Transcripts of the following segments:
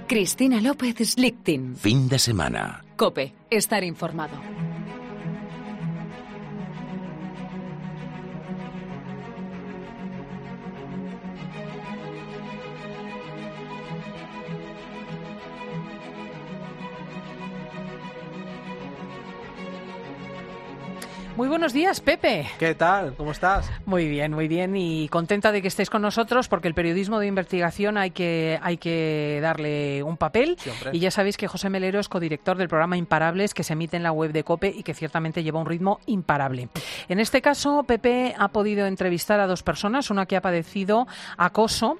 Cristina López Slichting. Fin de semana. COPE. Estar informado. Muy buenos días, Pepe. ¿Qué tal? ¿Cómo estás? Muy bien y contenta de que estés con nosotros porque el periodismo de investigación hay que darle un papel. Sí, y ya sabéis que José Melero es codirector del programa Imparables que se emite en la web de COPE y que ciertamente lleva un ritmo imparable. En este caso, Pepe ha podido entrevistar a dos personas, una que ha padecido acoso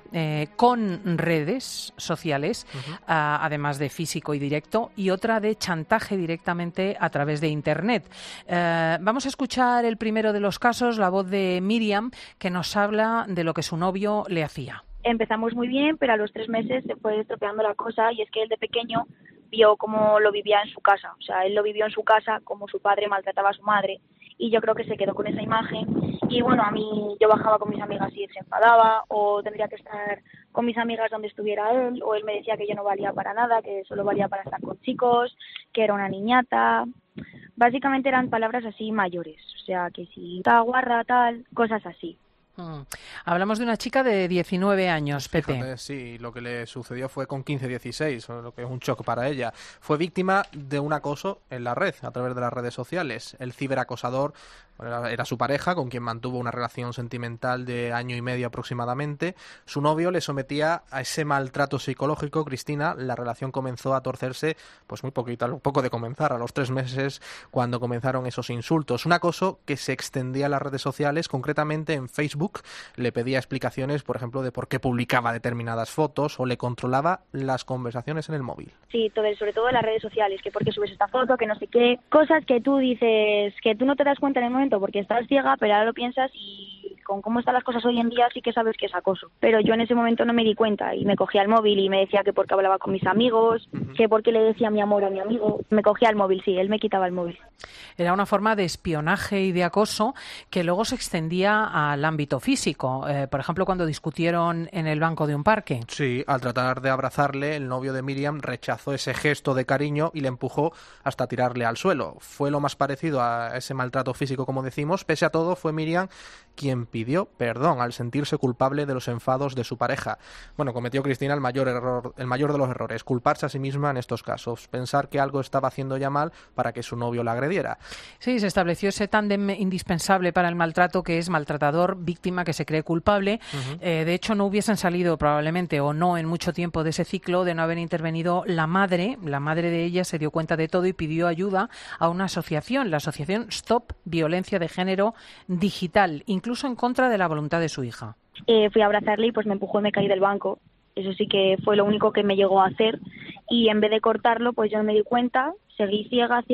con redes sociales, además de físico y directo, y otra de chantaje directamente a través de Internet. Vamos a escuchar el primero de los casos, la voz de Miriam, que nos habla de lo que su novio le hacía. Empezamos muy bien, pero a los 3 meses se fue estropeando la cosa, y es que él de pequeño vio cómo lo vivía en su casa. O sea, él lo vivió en su casa, como su padre maltrataba a su madre, y yo creo que se quedó con esa imagen. Y bueno, a mí, yo bajaba con mis amigas y él se enfadaba, o tendría que estar con mis amigas donde estuviera él, o él me decía que yo no valía para nada, que solo valía para estar con chicos, que era una niñata. Básicamente eran palabras así mayores, o sea, que si está guarra, tal, cosas así. Hablamos de una chica de 19 años, Pepe. Fíjate, sí, lo que le sucedió fue con 15-16, lo que es un shock para ella. Fue víctima de un acoso en la red, a través de las redes sociales. El ciberacosador era su pareja, con quien mantuvo una relación sentimental de 1 año y medio aproximadamente. Su novio le sometía a ese maltrato psicológico. Cristina, la relación comenzó a torcerse, pues muy poquito, un poco de comenzar, a los 3 meses, cuando comenzaron esos insultos. Un acoso que se extendía en las redes sociales, concretamente en Facebook. Le pedía explicaciones, por ejemplo, de por qué publicaba determinadas fotos, o le controlaba las conversaciones en el móvil. Sí, sobre todo en las redes sociales, que por qué subes esta foto, que no sé qué. Cosas que tú dices, que tú no te das cuenta en el momento porque estás ciega, pero ahora lo piensas y con cómo están las cosas hoy en día sí que sabes que es acoso. Pero yo en ese momento no me di cuenta y me cogía el móvil y me decía que porque hablaba con mis amigos, que porque le decía mi amor a mi amigo. Me cogía el móvil, sí, él me quitaba el móvil. Era una forma de espionaje y de acoso que luego se extendía al ámbito físico. Por ejemplo, cuando discutieron en el banco de un parque. Sí, al tratar de abrazarle, el novio de Miriam rechazó ese gesto de cariño y le empujó hasta tirarle al suelo. Fue lo más parecido a ese maltrato físico, como decimos. Pese a todo, fue Miriam quien pidió perdón al sentirse culpable de los enfados de su pareja. Bueno, cometió Cristina el mayor de los errores, culparse a sí misma en estos casos, pensar que algo estaba haciendo ya mal para que su novio la agrediera. Sí, se estableció ese tándem indispensable para el maltrato, que es maltratador, víctima que se cree culpable. De hecho, no hubiesen salido probablemente o no en mucho tiempo de ese ciclo de no haber intervenido la madre. La madre de ella se dio cuenta de todo y pidió ayuda a una asociación, la asociación Stop Violencia de Género Digital, incluso en contra de la voluntad de su hija. Fui a abrazarle y pues me empujó y me caí del banco. Eso sí que fue lo único que me llegó a hacer, y en vez de cortarlo pues yo no me di cuenta, seguí ciega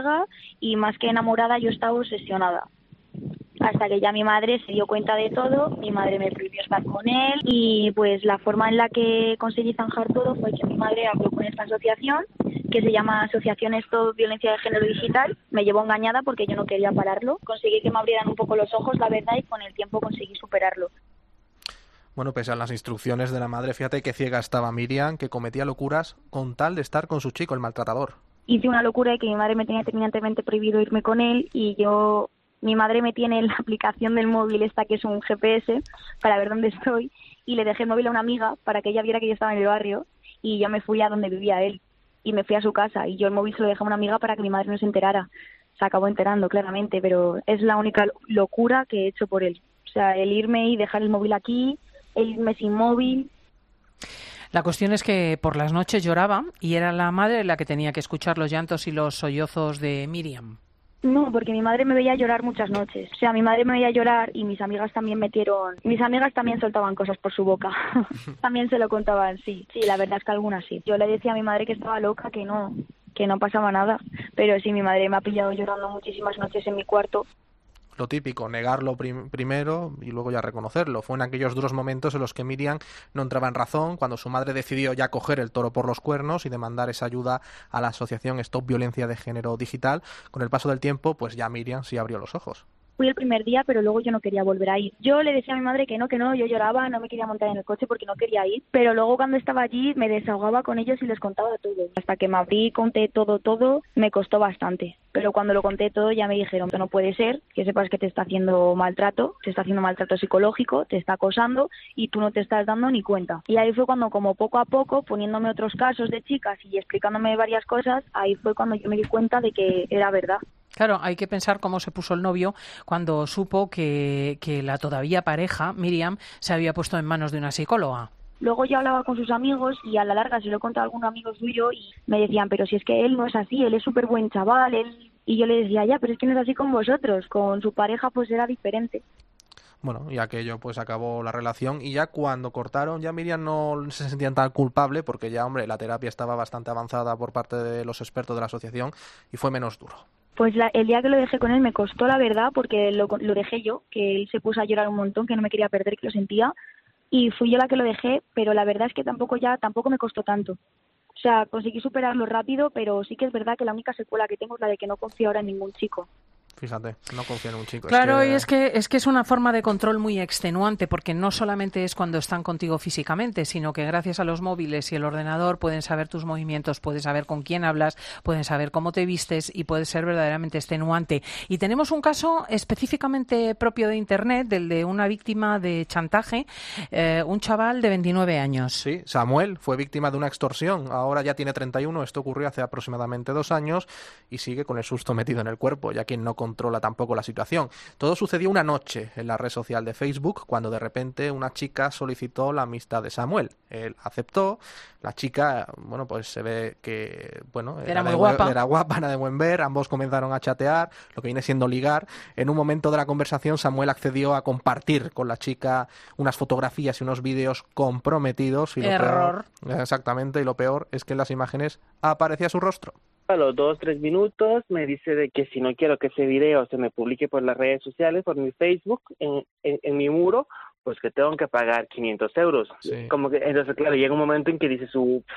y más que enamorada yo estaba obsesionada. Hasta que ya mi madre se dio cuenta de todo, mi madre me prohibió estar con él y pues la forma en la que conseguí zanjar todo fue que mi madre habló con esta asociación que se llama Asociación Stop Violencia de Género Digital. Me llevó engañada porque yo no quería pararlo. Conseguí que me abrieran un poco los ojos, la verdad, y con el tiempo conseguí superarlo. Bueno, pese a las instrucciones de la madre, fíjate qué ciega estaba Miriam, que cometía locuras con tal de estar con su chico, el maltratador. Hice una locura de que mi madre me tenía terminantemente prohibido irme con él y mi madre me tiene en la aplicación del móvil esta que es un GPS para ver dónde estoy, y le dejé el móvil a una amiga para que ella viera que yo estaba en el barrio, y yo me fui a donde vivía él y me fui a su casa y yo el móvil se lo dejé a una amiga para que mi madre no se enterara. Se acabó enterando claramente, pero es la única locura que he hecho por él. O sea, el irme y dejar el móvil aquí, el irme sin móvil. La cuestión es que por las noches lloraba y era la madre la que tenía que escuchar los llantos y los sollozos de Miriam. No, porque mi madre me veía llorar muchas noches. O sea, mi madre me veía llorar y mis amigas también Mis amigas también soltaban cosas por su boca. También se lo contaban, sí. Sí, la verdad es que algunas sí. Yo le decía a mi madre que estaba loca, que no pasaba nada. Pero sí, mi madre me ha pillado llorando muchísimas noches en mi cuarto. Lo típico, negarlo primero y luego ya reconocerlo. Fue en aquellos duros momentos en los que Miriam no entraba en razón, cuando su madre decidió ya coger el toro por los cuernos y demandar esa ayuda a la asociación Stop Violencia de Género Digital. Con el paso del tiempo, pues ya Miriam sí abrió los ojos. Fui el primer día, pero luego yo no quería volver a ir. Yo le decía a mi madre que no, yo lloraba, no me quería montar en el coche porque no quería ir, pero luego cuando estaba allí me desahogaba con ellos y les contaba todo. Hasta que me abrí, conté todo, me costó bastante. Pero cuando lo conté todo ya me dijeron que no puede ser, que sepas que te está haciendo maltrato psicológico, te está acosando y tú no te estás dando ni cuenta. Y ahí fue cuando, como poco a poco, poniéndome otros casos de chicas y explicándome varias cosas, ahí fue cuando yo me di cuenta de que era verdad. Claro, hay que pensar cómo se puso el novio cuando supo que la todavía pareja, Miriam, se había puesto en manos de una psicóloga. Luego yo hablaba con sus amigos y a la larga se lo he contado a algún amigo suyo y me decían, pero si es que él no es así, él es súper buen chaval, Y yo le decía, ya, pero es que no es así con vosotros, con su pareja pues era diferente. Bueno, y aquello pues acabó la relación y ya cuando cortaron ya Miriam no se sentía tan culpable porque ya, hombre, la terapia estaba bastante avanzada por parte de los expertos de la asociación y fue menos duro. Pues el día que lo dejé con él me costó, la verdad, porque lo dejé yo, que él se puso a llorar un montón, que no me quería perder, que lo sentía, y fui yo la que lo dejé, pero la verdad es que tampoco me costó tanto. O sea, conseguí superarlo rápido, pero sí que es verdad que la única secuela que tengo es la de que no confío ahora en ningún chico. Fíjate, no confío en un chico. Claro, y es que es una forma de control muy extenuante, porque no solamente es cuando están contigo físicamente, sino que gracias a los móviles y el ordenador pueden saber tus movimientos, pueden saber con quién hablas, pueden saber cómo te vistes y puede ser verdaderamente extenuante. Y tenemos un caso específicamente propio de Internet, del de una víctima de chantaje, un chaval de 29 años. Sí, Samuel fue víctima de una extorsión, ahora ya tiene 31, esto ocurrió hace aproximadamente 2 años y sigue con el susto metido en el cuerpo, ya que no controla tampoco la situación. Todo sucedió una noche en la red social de Facebook cuando de repente una chica solicitó la amistad de Samuel. Él aceptó, la chica, bueno, pues se ve que, bueno, era muy guapa. Era guapa, era de buen ver, ambos comenzaron a chatear, lo que viene siendo ligar. En un momento de la conversación Samuel accedió a compartir con la chica unas fotografías y unos vídeos comprometidos. Y Error. Exactamente, y lo peor es que en las imágenes aparecía su rostro. A los 2-3 minutos me dice de que si no quiero que ese video se me publique por las redes sociales, por mi Facebook, en mi muro, pues que tengo que pagar 500 euros. Sí. Como que, entonces, claro, llega un momento en que dices,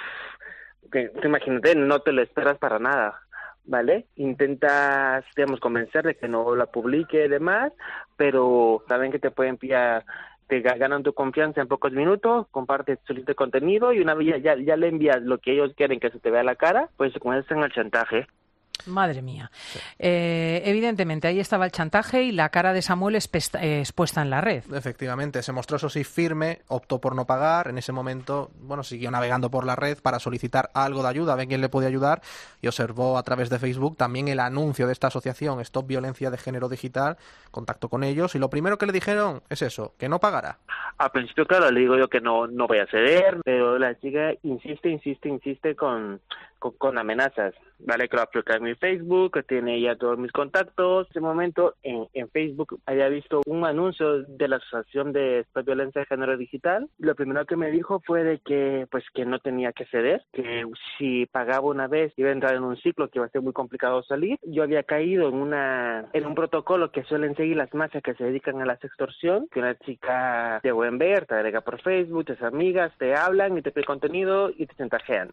que imagínate, no te lo esperas para nada, ¿vale? Intentas, digamos, convencer de que no la publique y demás, pero saben que te pueden pillar, te ganan tu confianza en pocos minutos, compartes su contenido y una vez ya le envías lo que ellos quieren que se te vea la cara, pues comienzan el chantaje. Madre mía. Sí. Evidentemente, ahí estaba el chantaje y la cara de Samuel expuesta en la red. Efectivamente, se mostró eso sí firme, optó por no pagar. En ese momento, bueno, siguió navegando por la red para solicitar algo de ayuda, a ver quién le podía ayudar, y observó a través de Facebook también el anuncio de esta asociación Stop Violencia de Género Digital. Contactó con ellos y lo primero que le dijeron es eso, que no pagara. Al principio, claro, le digo yo que no voy a ceder, pero la chica insiste con amenazas, ¿vale? Que lo aplica en mi Facebook, que tiene ya todos mis contactos. En ese momento, en Facebook, había visto un anuncio de la Asociación de Stop Violencia de Género Digital. Lo primero que me dijo fue de que, pues, que no tenía que ceder, que si pagaba una vez iba a entrar en un ciclo que iba a ser muy complicado salir. Yo había caído en un protocolo que suelen seguir las mafias que se dedican a la extorsión, que una chica te buen ver, te agrega por Facebook, tus amigas te hablan y te piden contenido y te chantajean.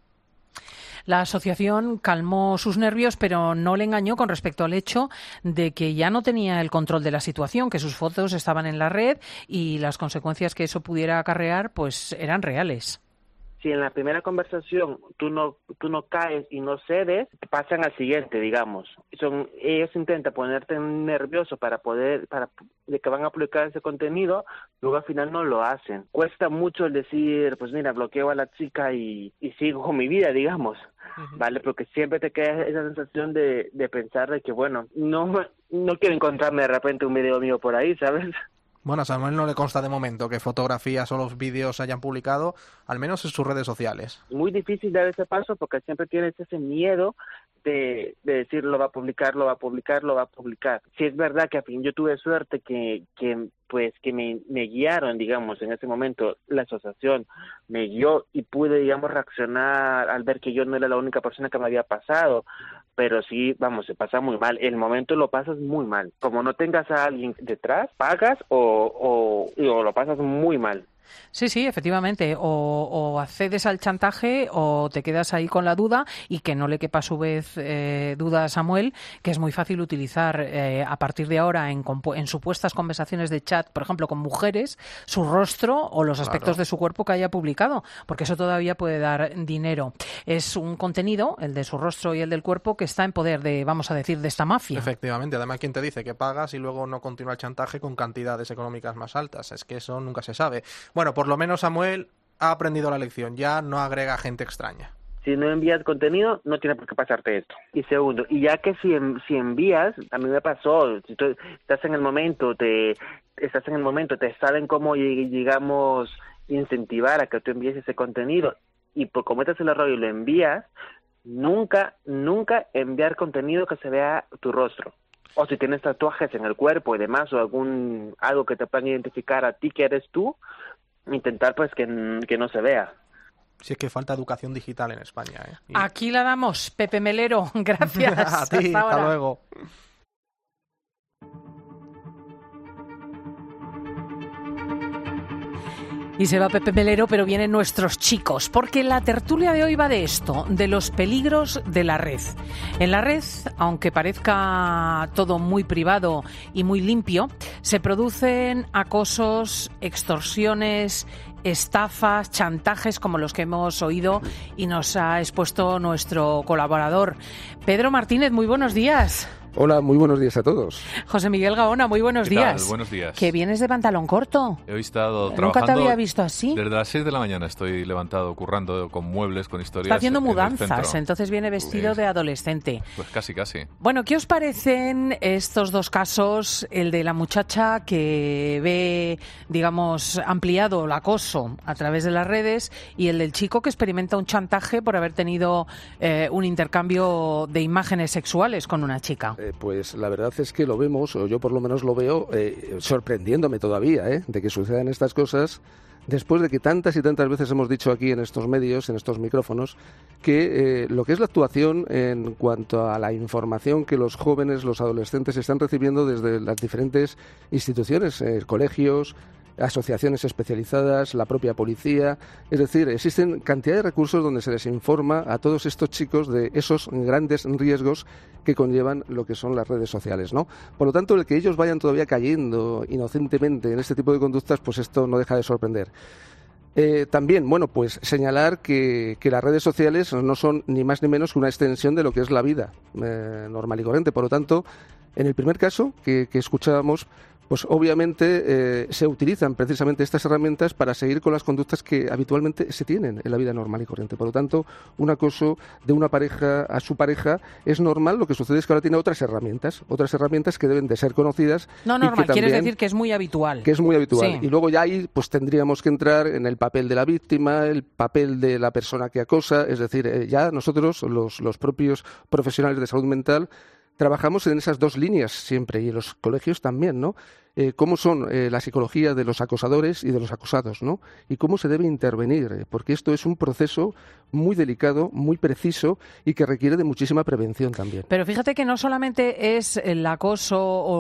La asociación calmó sus nervios, pero no le engañó con respecto al hecho de que ya no tenía el control de la situación, que sus fotos estaban en la red y las consecuencias que eso pudiera acarrear pues eran reales. Si en la primera conversación tú no caes y no cedes, pasan al siguiente, digamos. Ellos intentan ponerte nervioso de que van a publicar ese contenido, luego al final no lo hacen. Cuesta mucho el decir, pues mira, bloqueo a la chica y sigo con mi vida, digamos. Uh-huh. ¿Vale? Porque siempre te queda esa sensación de pensar de que, bueno, no quiero encontrarme de repente un video mío por ahí, ¿sabes? Bueno, a Samuel no le consta de momento que fotografías o los vídeos se hayan publicado, al menos en sus redes sociales. Muy difícil dar ese paso porque siempre tienes ese miedo de decir lo va a publicar. Si es verdad que a fin yo tuve suerte que me guiaron, digamos, en ese momento la asociación me guió y pude, digamos, reaccionar al ver que yo no era la única persona que me había pasado. Pero sí, vamos, se pasa muy mal. El momento lo pasas muy mal. Como no tengas a alguien detrás, pagas o lo pasas muy mal. Sí, efectivamente. O accedes al chantaje o te quedas ahí con la duda, y que no le quepa a su vez duda a Samuel, que es muy fácil utilizar a partir de ahora en supuestas conversaciones de chat, por ejemplo, con mujeres, su rostro o los aspectos de su cuerpo que haya publicado, porque eso todavía puede dar dinero. Es un contenido, el de su rostro y el del cuerpo, que está en poder de, vamos a decir, de esta mafia. Efectivamente. Además, ¿quién te dice que pagas y luego no continúa el chantaje con cantidades económicas más altas? Es que eso nunca se sabe. Bueno, por lo menos Samuel ha aprendido la lección, ya no agrega gente extraña. Si no envías contenido, no tiene por qué pasarte esto. Y segundo, y ya que si envías, a mí me pasó, si tú estás en el momento, te saben cómo, digamos, incentivar a que tú envíes ese contenido, y por cometas el error y lo envías, nunca enviar contenido que se vea tu rostro. O si tienes tatuajes en el cuerpo y demás, o algo que te puedan identificar a ti que eres tú, intentar pues que no se vea. Si es que falta educación digital en España, ¿eh? Aquí la damos, Pepe Melero. Gracias. A ti, hasta luego. Y se va Pepe Melero, pero vienen nuestros chicos, porque la tertulia de hoy va de esto, de los peligros de la red. En la red, aunque parezca todo muy privado y muy limpio, se producen acosos, extorsiones, estafas, chantajes como los que hemos oído y nos ha expuesto nuestro colaborador. Pedro Martínez, muy buenos días. Hola, muy buenos días a todos. José Miguel Gaona, muy buenos días. Buenos días. Que vienes de pantalón corto. He estado trabajando. Nunca te había visto así. Desde las 6 de la mañana estoy levantado, currando con muebles, con historias. Está haciendo mudanzas, entonces viene vestido de adolescente. Pues casi. Bueno, ¿qué os parecen estos dos casos? El de la muchacha que ve, digamos, ampliado el acoso a través de las redes, y el del chico que experimenta un chantaje por haber tenido un intercambio de imágenes sexuales con una chica. Pues la verdad es que lo vemos, o yo por lo menos lo veo, sorprendiéndome todavía, de que sucedan estas cosas, después de que tantas y tantas veces hemos dicho aquí en estos medios, en estos micrófonos, que lo que es la actuación en cuanto a la información que los jóvenes, los adolescentes están recibiendo desde las diferentes instituciones, colegios, asociaciones especializadas, la propia policía, es decir, existen cantidad de recursos donde se les informa a todos estos chicos de esos grandes riesgos que conllevan lo que son las redes sociales, ¿no? Por lo tanto, el que ellos vayan todavía cayendo inocentemente en este tipo de conductas, pues esto no deja de sorprender. También, bueno, pues señalar que las redes sociales no son ni más ni menos que una extensión de lo que es la vida normal y corriente. Por lo tanto, en el primer caso que escuchábamos, pues obviamente se utilizan precisamente estas herramientas para seguir con las conductas que habitualmente se tienen en la vida normal y corriente. Por lo tanto, un acoso de una pareja a su pareja es normal. Lo que sucede es que ahora tiene otras herramientas que deben de ser conocidas. No normal, quieres decir que es muy habitual. Que es muy habitual. Sí. Y luego ya ahí pues tendríamos que entrar en el papel de la víctima, el papel de la persona que acosa. Es decir, ya nosotros, los propios profesionales de salud mental, trabajamos en esas dos líneas siempre, y en los colegios también, ¿no? Cómo son la psicología de los acosadores y de los acosados, ¿no? Y cómo se debe intervenir, porque esto es un proceso muy delicado, muy preciso, y que requiere de muchísima prevención también. Pero fíjate que no solamente es el acoso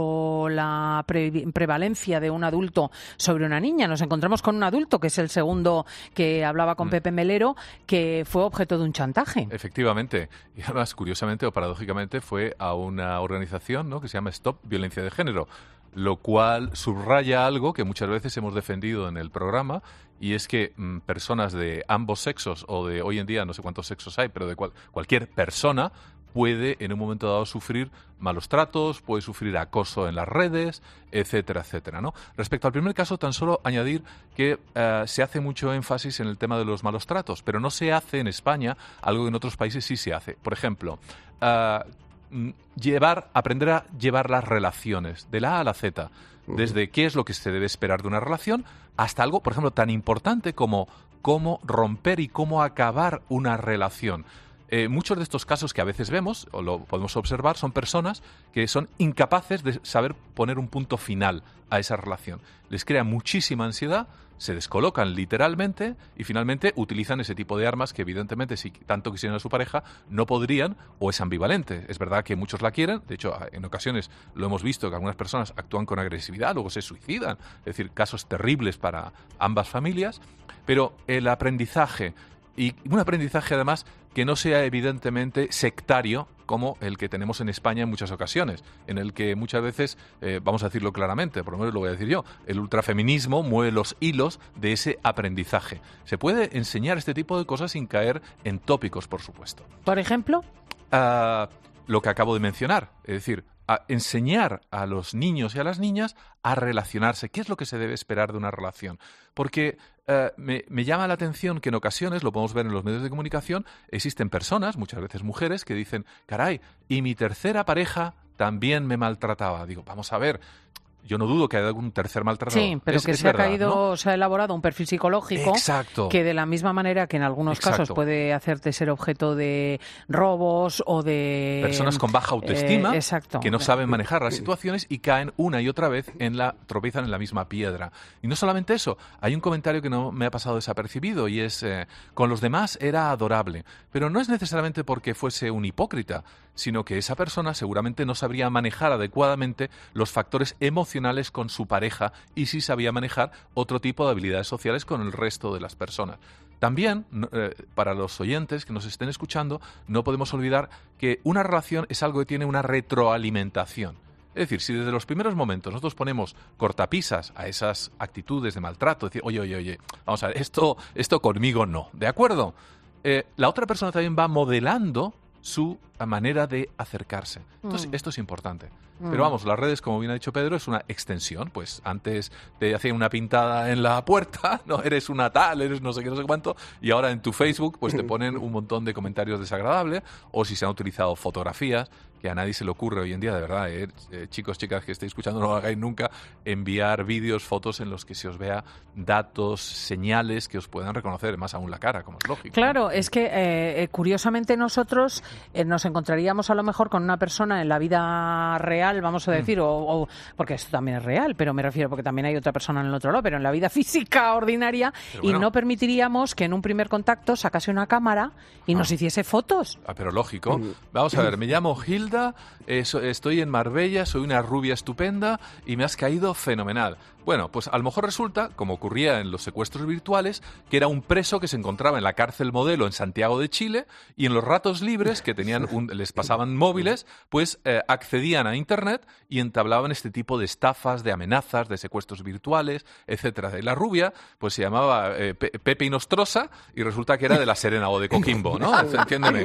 o la prevalencia de un adulto sobre una niña. Nos encontramos con un adulto, que es el segundo que hablaba con Pepe Melero, que fue objeto de un chantaje. Efectivamente. Y además, curiosamente o paradójicamente, fue a una organización, ¿no?, que se llama Stop Violencia de Género, lo cual subraya algo que muchas veces hemos defendido en el programa, y es que personas de ambos sexos, o de hoy en día no sé cuántos sexos hay, pero de cualquier persona puede en un momento dado sufrir malos tratos, puede sufrir acoso en las redes, etcétera, etcétera, ¿no? Respecto al primer caso, tan solo añadir que se hace mucho énfasis en el tema de los malos tratos, pero no se hace en España algo que en otros países sí se hace. Por ejemplo, aprender a llevar las relaciones de la A a la Z, desde qué es lo que se debe esperar de una relación hasta algo, por ejemplo, tan importante como cómo romper y cómo acabar una relación. muchos de estos casos que a veces vemos, o lo podemos observar, son personas que son incapaces de saber poner un punto final a esa relación. Les crea muchísima ansiedad, se descolocan literalmente y finalmente utilizan ese tipo de armas que evidentemente si tanto quisieran a su pareja no podrían, o es ambivalente. Es verdad que muchos la quieren, de hecho en ocasiones lo hemos visto que algunas personas actúan con agresividad, luego se suicidan, es decir, casos terribles para ambas familias, pero el aprendizaje, y un aprendizaje además que no sea evidentemente sectario como el que tenemos en España en muchas ocasiones, en el que muchas veces, vamos a decirlo claramente, por lo menos lo voy a decir yo, el ultrafeminismo mueve los hilos de ese aprendizaje. Se puede enseñar este tipo de cosas sin caer en tópicos, por supuesto. ¿Por ejemplo? Lo que acabo de mencionar, es decir, a enseñar a los niños y a las niñas a relacionarse. ¿Qué es lo que se debe esperar de una relación? Porque me llama la atención que en ocasiones, lo podemos ver en los medios de comunicación, existen personas, muchas veces mujeres, que dicen, caray, y mi tercera pareja también me maltrataba. Digo, vamos a ver, yo no dudo que haya algún tercer maltratador. Sí, pero que se ha caído, ¿no? Se ha elaborado un perfil psicológico. Exacto. Que de la misma manera que en algunos casos puede hacerte ser objeto de robos o de... Personas con baja autoestima que no saben manejar las situaciones y caen una y otra vez tropezan en la misma piedra. Y no solamente eso, hay un comentario que no me ha pasado desapercibido y es, con los demás era adorable, pero no es necesariamente porque fuese un hipócrita, sino que esa persona seguramente no sabría manejar adecuadamente los factores emocionales con su pareja y sí sabía manejar otro tipo de habilidades sociales con el resto de las personas. También, para los oyentes que nos estén escuchando, no podemos olvidar que una relación es algo que tiene una retroalimentación. Es decir, si desde los primeros momentos nosotros ponemos cortapisas a esas actitudes de maltrato, decir, oye, vamos a ver, esto conmigo no, ¿de acuerdo? La otra persona también va modelando su manera de acercarse. Entonces, esto es importante. Pero vamos, las redes, como bien ha dicho Pedro, es una extensión. Pues antes te hacían una pintada en la puerta, no eres una tal, eres no sé qué, no sé cuánto, y ahora en tu Facebook pues te ponen un montón de comentarios desagradables, o si se han utilizado fotografías, que a nadie se le ocurre hoy en día, de verdad, chicos, chicas que estéis escuchando, no lo hagáis nunca, enviar vídeos, fotos en los que se os vea datos, señales que os puedan reconocer, más aún la cara, como es lógico. Claro, ¿no? es que curiosamente nosotros nos encontraríamos a lo mejor con una persona en la vida real, vamos a decir, porque esto también es real, pero me refiero porque también hay otra persona en el otro lado, pero en la vida física ordinaria, y no permitiríamos que en un primer contacto sacase una cámara y nos hiciese fotos. Pero lógico. Vamos a ver, me llamo Hilda, estoy en Marbella, soy una rubia estupenda y me has caído fenomenal. Bueno, pues a lo mejor resulta, como ocurría en los secuestros virtuales, que era un preso que se encontraba en la cárcel Modelo en Santiago de Chile y en los ratos libres que tenían les pasaban móviles, pues accedían a Internet y entablaban este tipo de estafas, de amenazas, de secuestros virtuales, etcétera. Y la rubia, pues se llamaba Pepe Inostrosa y resulta que era de La Serena o de Coquimbo, ¿no? Entiéndeme.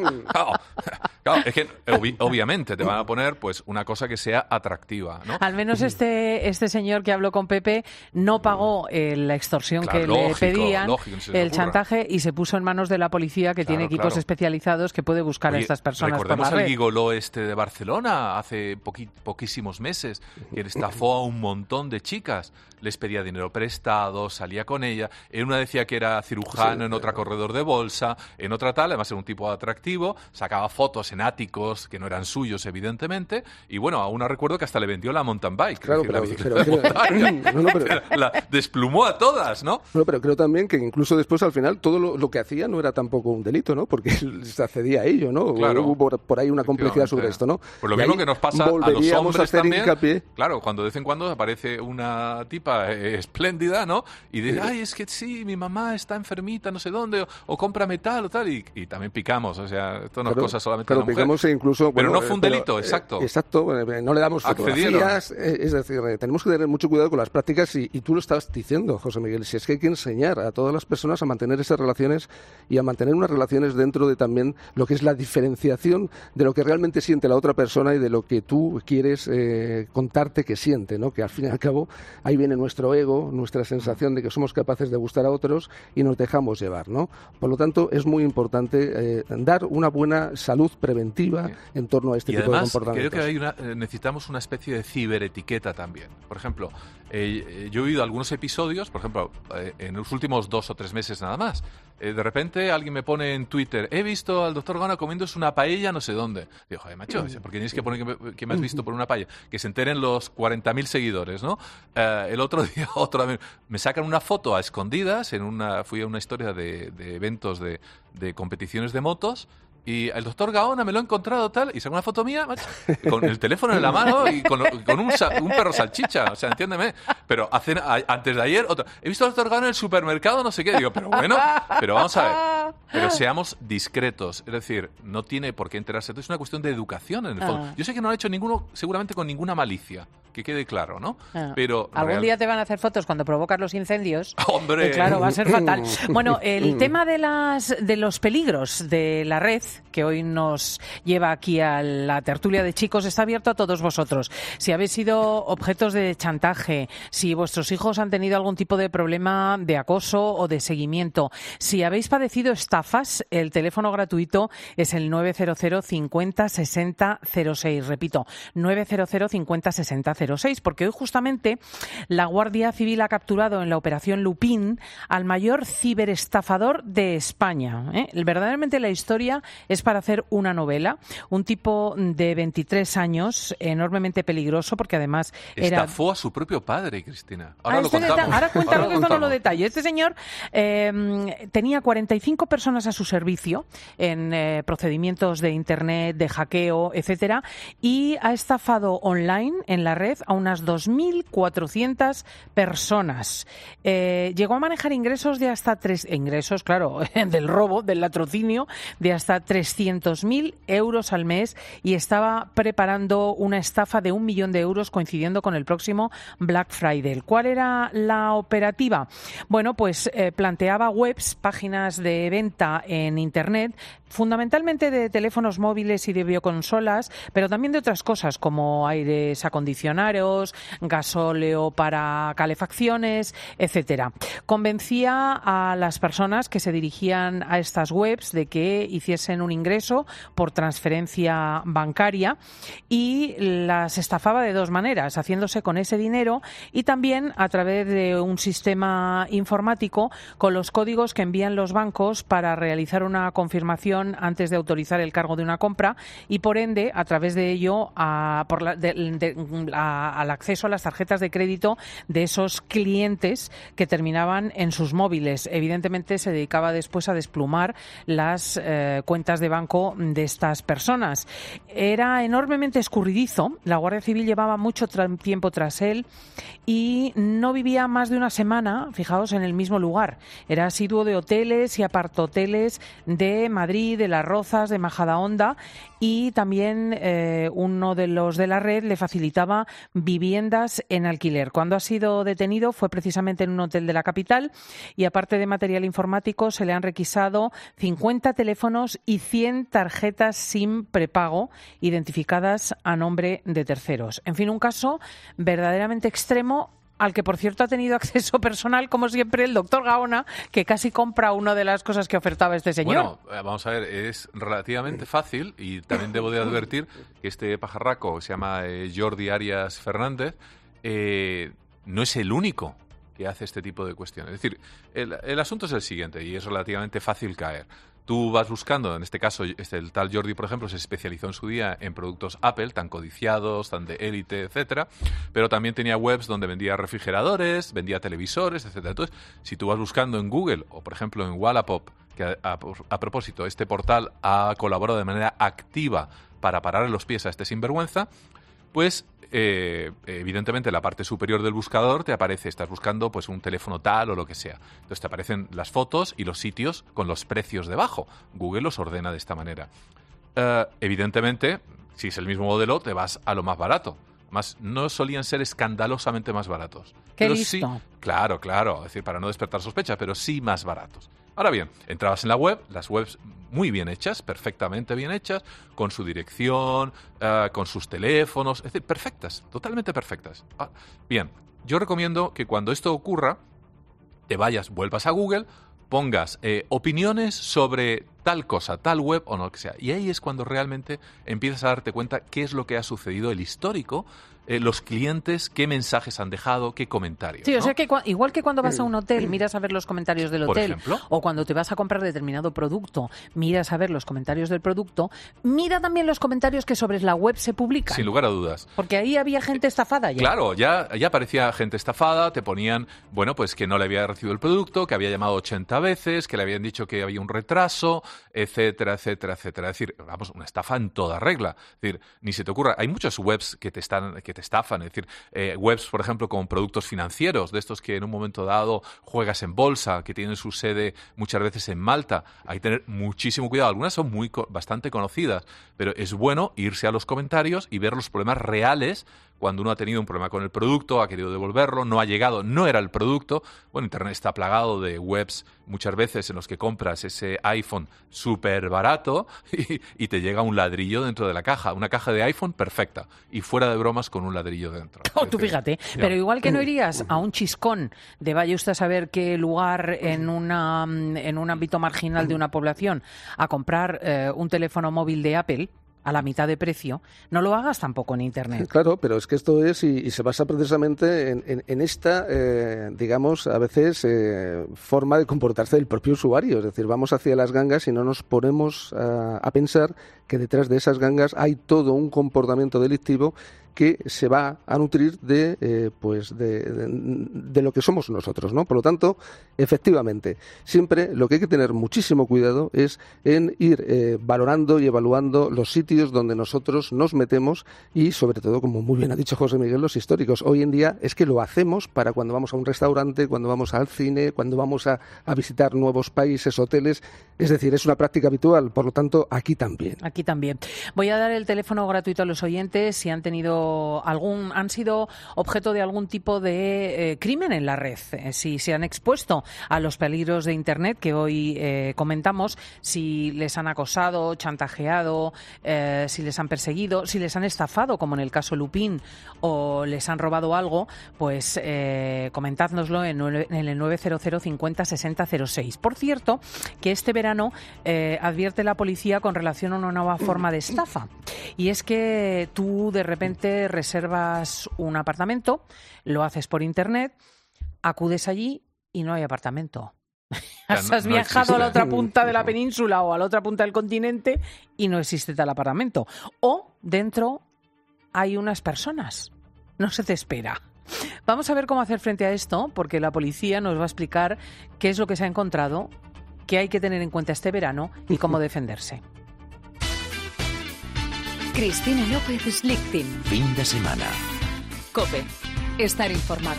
Claro, es que obviamente te van a poner pues una cosa que sea atractiva, ¿no? Al menos este señor que habló con Pepe no pagó la extorsión que le pedían, el chantaje, y se puso en manos de la policía, que tiene equipos especializados que puede buscar a estas personas por la red. Recordemos el gigoló de Barcelona hace poquísimos meses, que estafó a un montón de chicas, les pedía dinero prestado, salía con ella, en una decía que era cirujano, en otra corredor de bolsa, en otra tal, además era un tipo atractivo, sacaba fotos en áticos que no eran suyos, evidentemente, y bueno, aún recuerdo que hasta le vendió la mountain bike, claro, la bicicleta la desplumó a todas, ¿no? No, pero creo también que incluso después, al final, todo lo que hacía no era tampoco un delito, ¿no? Porque se accedía a ello, ¿no? Claro. Hubo por ahí una complicidad sobre esto, ¿no? Pues lo mismo que nos pasa a los hombres también. Hincapié. Claro, cuando de vez en cuando aparece una tipa espléndida, ¿no? Y dice, ay, es que sí, mi mamá está enfermita, no sé dónde, o cómprame tal o tal, y también picamos, o sea, esto no es cosa solamente de la mujer. Picamos incluso, pero no fue un delito, exacto. Exacto, no le damos fotografías, es decir, tenemos que tener mucho cuidado con las prácticas y tú lo estabas diciendo, José Miguel, si es que hay que enseñar a todas las personas a mantener esas relaciones y a mantener unas relaciones dentro de también lo que es la diferenciación de lo que realmente siente la otra persona y de lo que tú quieres contarte que siente, ¿no? Que al fin y al cabo ahí viene nuestro ego, nuestra sensación de que somos capaces de gustar a otros y nos dejamos llevar, ¿no? Por lo tanto, es muy importante dar una buena salud preventiva en torno a este tipo de comportamientos. Creo que necesitamos una especie de ciberetiqueta también. Por ejemplo, yo he oído algunos episodios, por ejemplo, en los últimos 2 o 3 meses nada más, de repente alguien me pone en Twitter, he visto al doctor Gaona comiéndose una paella no sé dónde. Digo, joder, macho, ¿por qué tienes que poner que me has visto por una paella? Que se enteren los 40.000 seguidores, ¿no? El otro día, me sacan una foto a escondidas, fui a una historia de eventos de competiciones de motos, y el doctor Gaona me lo ha encontrado tal, y saca una foto mía, macho, con el teléfono en la mano y con un perro salchicha, o sea, entiéndeme. Pero antes de ayer, he visto al doctor Gaona en el supermercado, no sé qué. Digo, pero bueno, pero vamos a ver. Pero seamos discretos. Es decir, no tiene por qué enterarse. Es una cuestión de educación, en el fondo. Yo sé que no lo ha hecho ninguno, seguramente con ninguna malicia, que quede claro, ¿no? Pero algún día te van a hacer fotos cuando provocas los incendios. ¡Hombre! Claro, va a ser fatal. Bueno, el tema de los peligros de la red, que hoy nos lleva aquí a la tertulia de chicos, está abierto a todos vosotros. Si habéis sido objetos de chantaje, si vuestros hijos han tenido algún tipo de problema de acoso o de seguimiento, si habéis padecido estafas, el teléfono gratuito es el 900 50 60 06. Repito, 900 50 60 06, porque hoy justamente la Guardia Civil ha capturado en la operación Lupin al mayor ciberestafador de España. Verdaderamente la historia es para hacer una novela. Un tipo de 23 años, enormemente peligroso, porque además estafó a su propio padre, Cristina. Ahora lo contamos. Ahora cuéntalo, que no lo detalle. Este señor tenía 45 personas a su servicio en procedimientos de internet, de hackeo, etcétera, y ha estafado online en la red a unas 2.400 personas. Llegó a manejar ingresos de hasta ingresos, claro, del robo, del latrocinio, de hasta 300.000 euros al mes, y estaba preparando una estafa de 1 millón de euros coincidiendo con el próximo Black Friday. ¿Cuál era la operativa? Bueno, pues planteaba webs, páginas de venta en Internet, fundamentalmente de teléfonos móviles y de videoconsolas, pero también de otras cosas como aires acondicionados, gasóleo para calefacciones, etcétera. Convencía a las personas que se dirigían a estas webs de que hiciesen un ingreso por transferencia bancaria, y las estafaba de dos maneras, haciéndose con ese dinero y también a través de un sistema informático con los códigos que envían los bancos para realizar una confirmación antes de autorizar el cargo de una compra, y por ende a través de ello al acceso a las tarjetas de crédito de esos clientes que terminaban en sus móviles. Evidentemente se dedicaba después a desplumar las cuentas de banco de estas personas. Era enormemente escurridizo. La Guardia Civil llevaba mucho tiempo tras él y no vivía más de una semana, fijaos, en el mismo lugar. Era asiduo de hoteles y apartoteles de Madrid, de Las Rozas, de Majadahonda, y también uno de los de la red le facilitaba viviendas en alquiler. Cuando ha sido detenido fue precisamente en un hotel de la capital, y aparte de material informático se le han requisado 50 teléfonos y 100 tarjetas SIM prepago identificadas a nombre de terceros. En fin, un caso verdaderamente extremo, al que, por cierto, ha tenido acceso personal, como siempre, el doctor Gaona, que casi compra una de las cosas que ofertaba este señor. Bueno, vamos a ver, es relativamente fácil, y también debo de advertir que este pajarraco, que se llama Jordi Arias Fernández, no es el único que hace este tipo de cuestiones. Es decir, el asunto es el siguiente, y es relativamente fácil caer. Tú vas buscando, en este caso, el tal Jordi, por ejemplo, se especializó en su día en productos Apple, tan codiciados, tan de élite, etcétera, pero también tenía webs donde vendía refrigeradores, vendía televisores, etcétera. Entonces, si tú vas buscando en Google o, por ejemplo, en Wallapop, que a propósito, este portal ha colaborado de manera activa para pararle los pies a este sinvergüenza, pues evidentemente en la parte superior del buscador te aparece, estás buscando pues un teléfono tal o lo que sea. Entonces te aparecen las fotos y los sitios con los precios debajo. Google los ordena de esta manera. Evidentemente, si es el mismo modelo, te vas a lo más barato. Más no solían ser escandalosamente más baratos. ¡Qué pero listo! Sí, claro, es decir, para no despertar sospechas, pero sí más baratos. Ahora bien, entrabas en la web, las webs muy bien hechas, perfectamente bien hechas, con su dirección, con sus teléfonos, es decir, perfectas, totalmente perfectas. Bien, yo recomiendo que cuando esto ocurra, te vuelvas a Google, pongas opiniones sobre tal cosa, tal web o no que sea. Y ahí es cuando realmente empiezas a darte cuenta qué es lo que ha sucedido, el histórico los clientes qué mensajes han dejado, qué comentarios. Sí, ¿no? o sea que igual que cuando vas a un hotel, miras a ver los comentarios del Por hotel, ejemplo. o cuando te vas a comprar determinado producto, miras a ver los comentarios del producto, mira también los comentarios que sobre la web se publican. Sin lugar a dudas. Porque ahí había gente estafada ya. Claro, ya aparecía gente estafada, te ponían, bueno, pues que no le había recibido el producto, que había llamado 80 veces, que le habían dicho que había un retraso, etcétera, etcétera, etcétera. Es decir, vamos, una estafa en toda regla. Es decir, ni se te ocurra, hay muchas webs que te estafan, es decir, webs, por ejemplo, con productos financieros, de estos que en un momento dado juegas en bolsa, que tienen su sede muchas veces en Malta. Hay que tener muchísimo cuidado. Algunas son bastante conocidas, pero es bueno irse a los comentarios y ver los problemas reales cuando uno ha tenido un problema con el producto, ha querido devolverlo, no ha llegado, no era el producto. Bueno, Internet está plagado de webs muchas veces en los que compras ese iPhone súper barato y te llega un ladrillo dentro de la caja. Una caja de iPhone perfecta y fuera de bromas con un ladrillo dentro. Oh, tú fíjate, pero igual que no irías a un chiscón de vaya usted a saber qué lugar en un ámbito marginal de una población a comprar un teléfono móvil de Apple a la mitad de precio, no lo hagas tampoco en Internet. Claro, pero es que esto es y se basa precisamente en esta, digamos, a veces forma de comportarse del propio usuario. Es decir, vamos hacia las gangas y no nos ponemos a pensar que detrás de esas gangas hay todo un comportamiento delictivo que se va a nutrir de lo que somos nosotros, ¿no? Por lo tanto, efectivamente, siempre lo que hay que tener muchísimo cuidado es en ir valorando y evaluando los sitios donde nosotros nos metemos y, sobre todo, como muy bien ha dicho José Miguel, los históricos. Hoy en día es que lo hacemos para cuando vamos a un restaurante, cuando vamos al cine, cuando vamos a visitar nuevos países, hoteles. Es decir, es una práctica habitual, por lo tanto, aquí también. Aquí también. Voy a dar el teléfono gratuito a los oyentes si han sido objeto de algún tipo de crimen en la red, si se han expuesto a los peligros de Internet que hoy comentamos, si les han acosado, chantajeado, si les han perseguido, si les han estafado, como en el caso Lupin, o les han robado algo, pues comentádnoslo en el 900 50 60 06. Por cierto, que este verano advierte la policía con relación a una nueva forma de estafa, y es que tú de repente reservas un apartamento, lo haces por Internet, acudes allí y no hay apartamento. Has viajado a la otra punta de la península o a la otra punta del continente y no existe tal apartamento. O dentro hay unas personas. No se te espera. Vamos a ver cómo hacer frente a esto, porque la policía nos va a explicar qué es lo que se ha encontrado, qué hay que tener en cuenta este verano y cómo defenderse. Cristina López Slichting. Fin de semana. COPE. Estar informado.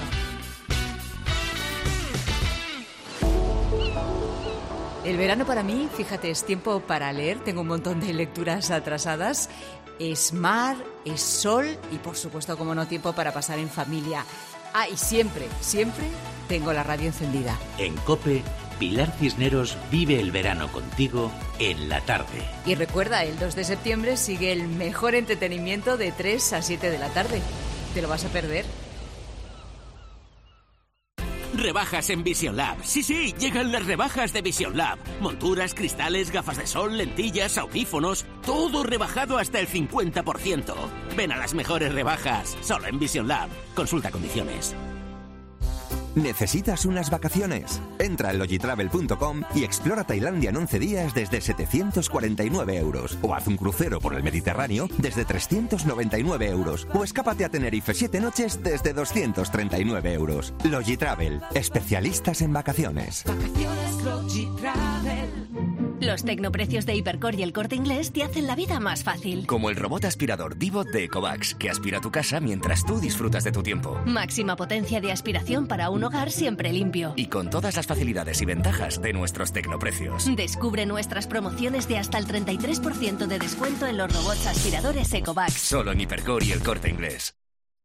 El verano para mí, fíjate, es tiempo para leer. Tengo un montón de lecturas atrasadas. Es mar, es sol y, por supuesto, como no, tiempo para pasar en familia. Ah, y siempre tengo la radio encendida. En COPE, Pilar Cisneros vive el verano contigo en la tarde. Y recuerda, el 2 de septiembre sigue el mejor entretenimiento de 3 a 7 de la tarde. ¿Te lo vas a perder? Rebajas en Vision Lab. Sí, llegan las rebajas de Vision Lab. Monturas, cristales, gafas de sol, lentillas, audífonos, todo rebajado hasta el 50%. Ven a las mejores rebajas, solo en Vision Lab. Consulta condiciones. ¿Necesitas unas vacaciones? Entra en logitravel.com y explora Tailandia en 11 días desde 749 euros. O haz un crucero por el Mediterráneo desde 399 euros. O escápate a Tenerife 7 noches desde 239 euros. Logitravel, especialistas en vacaciones. Vacaciones Logitravel. Los tecnoprecios de Hipercor y El Corte Inglés te hacen la vida más fácil. Como el robot aspirador Divot de Ecovacs, que aspira tu casa mientras tú disfrutas de tu tiempo. Máxima potencia de aspiración para un hogar siempre limpio. Y con todas las facilidades y ventajas de nuestros tecnoprecios. Descubre nuestras promociones de hasta el 33% de descuento en los robots aspiradores Ecovacs. Solo en Hipercor y El Corte Inglés.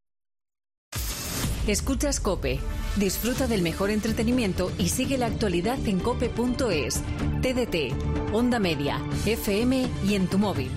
Escuchas COPE. Disfruta del mejor entretenimiento y sigue la actualidad en cope.es, TDT, Onda Media, FM y en tu móvil.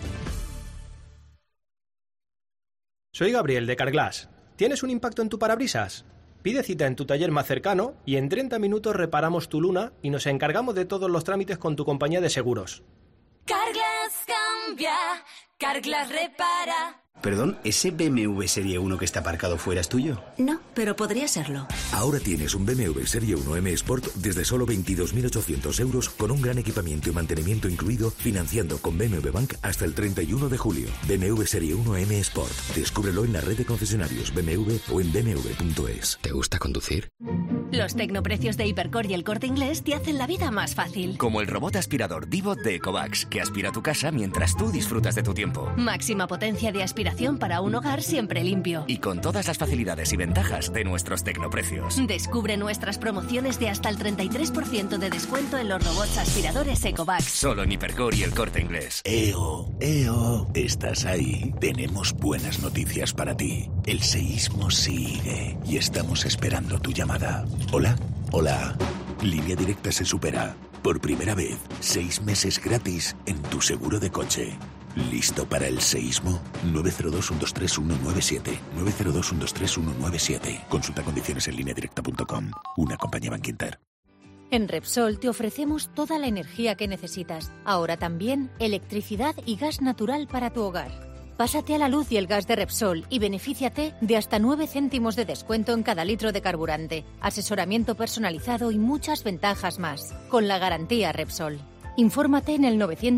Soy Gabriel de Carglass. ¿Tienes un impacto en tu parabrisas? Pide cita en tu taller más cercano y en 30 minutos reparamos tu luna y nos encargamos de todos los trámites con tu compañía de seguros. Carglass cambia, Carglass repara. Perdón, ¿ese BMW Serie 1 que está aparcado fuera es tuyo? No, pero podría serlo. Ahora tienes un BMW Serie 1 M Sport desde solo 22.800 euros con un gran equipamiento y mantenimiento incluido, financiando con BMW Bank hasta el 31 de julio. BMW Serie 1 M Sport. Descúbrelo en la red de concesionarios BMW o en bmw.es. ¿Te gusta conducir? Los tecnoprecios de Hipercor y El Corte Inglés te hacen la vida más fácil. Como el robot aspirador Divot de Ecovacs, que aspira tu casa mientras tú disfrutas de tu tiempo. Máxima potencia de aspiración para un hogar siempre limpio. Y con todas las facilidades y ventajas de nuestros tecnoprecios. Descubre nuestras promociones de hasta el 33% de descuento en los robots aspiradores Ecovacs. Solo en Hipercor y El Corte Inglés. EO, ¿estás ahí? Tenemos buenas noticias para ti. El seísmo sigue y estamos esperando tu llamada. ¿Hola? Hola. Línea Directa se supera. Por primera vez, 6 meses gratis en tu seguro de coche. ¿Listo para el seísmo? 902-123-197. 902-123-197. Consulta condiciones en lineadirecta.com. Una compañía Bankinter. En Repsol te ofrecemos toda la energía que necesitas. Ahora también electricidad y gas natural para tu hogar. Pásate a la luz y el gas de Repsol y benefíciate de hasta 9 céntimos de descuento en cada litro de carburante, asesoramiento personalizado y muchas ventajas más. Con la garantía Repsol. Infórmate en el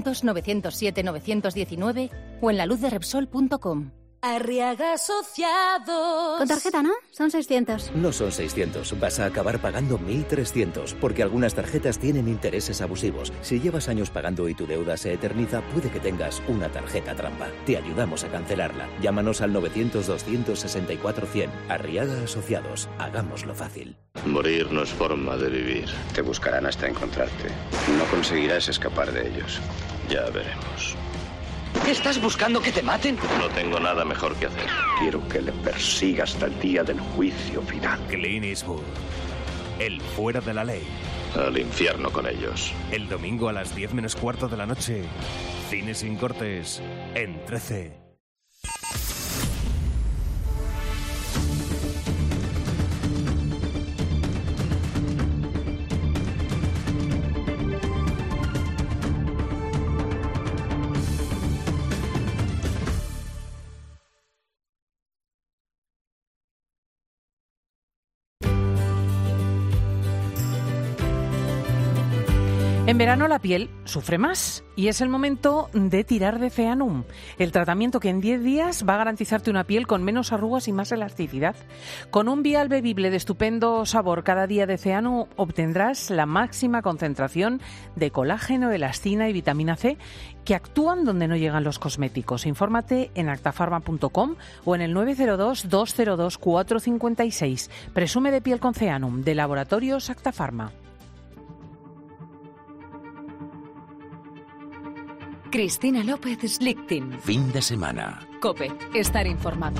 900-907-919 o en laluzderepsol.com. Arriaga Asociados. Con tarjeta, ¿no? Son 600. No son 600, vas a acabar pagando 1.300, porque algunas tarjetas tienen intereses abusivos. Si llevas años pagando y tu deuda se eterniza, puede que tengas una tarjeta trampa. Te ayudamos a cancelarla. Llámanos al 900-264-100. Arriaga Asociados. Hagámoslo fácil. Morir no es forma de vivir. Te buscarán hasta encontrarte. No conseguirás escapar de ellos. Ya veremos. ¿Estás buscando que te maten? No tengo nada mejor que hacer. Quiero que le persiga hasta el día del juicio final. Clint Eastwood. El fuera de la ley. Al infierno con ellos. El domingo a las 10 menos cuarto de la noche. Cine sin cortes. En 13. En verano la piel sufre más y es el momento de tirar de Zeanum, el tratamiento que en 10 días va a garantizarte una piel con menos arrugas y más elasticidad. Con un vial bebible de estupendo sabor cada día de Zeanum obtendrás la máxima concentración de colágeno, elastina y vitamina C que actúan donde no llegan los cosméticos. Infórmate en actafarma.com o en el 902-202-456. Presume de piel con Zeanum, de Laboratorios Actafarma. Cristina López Slichting. Fin de semana. COPE. Estar informado.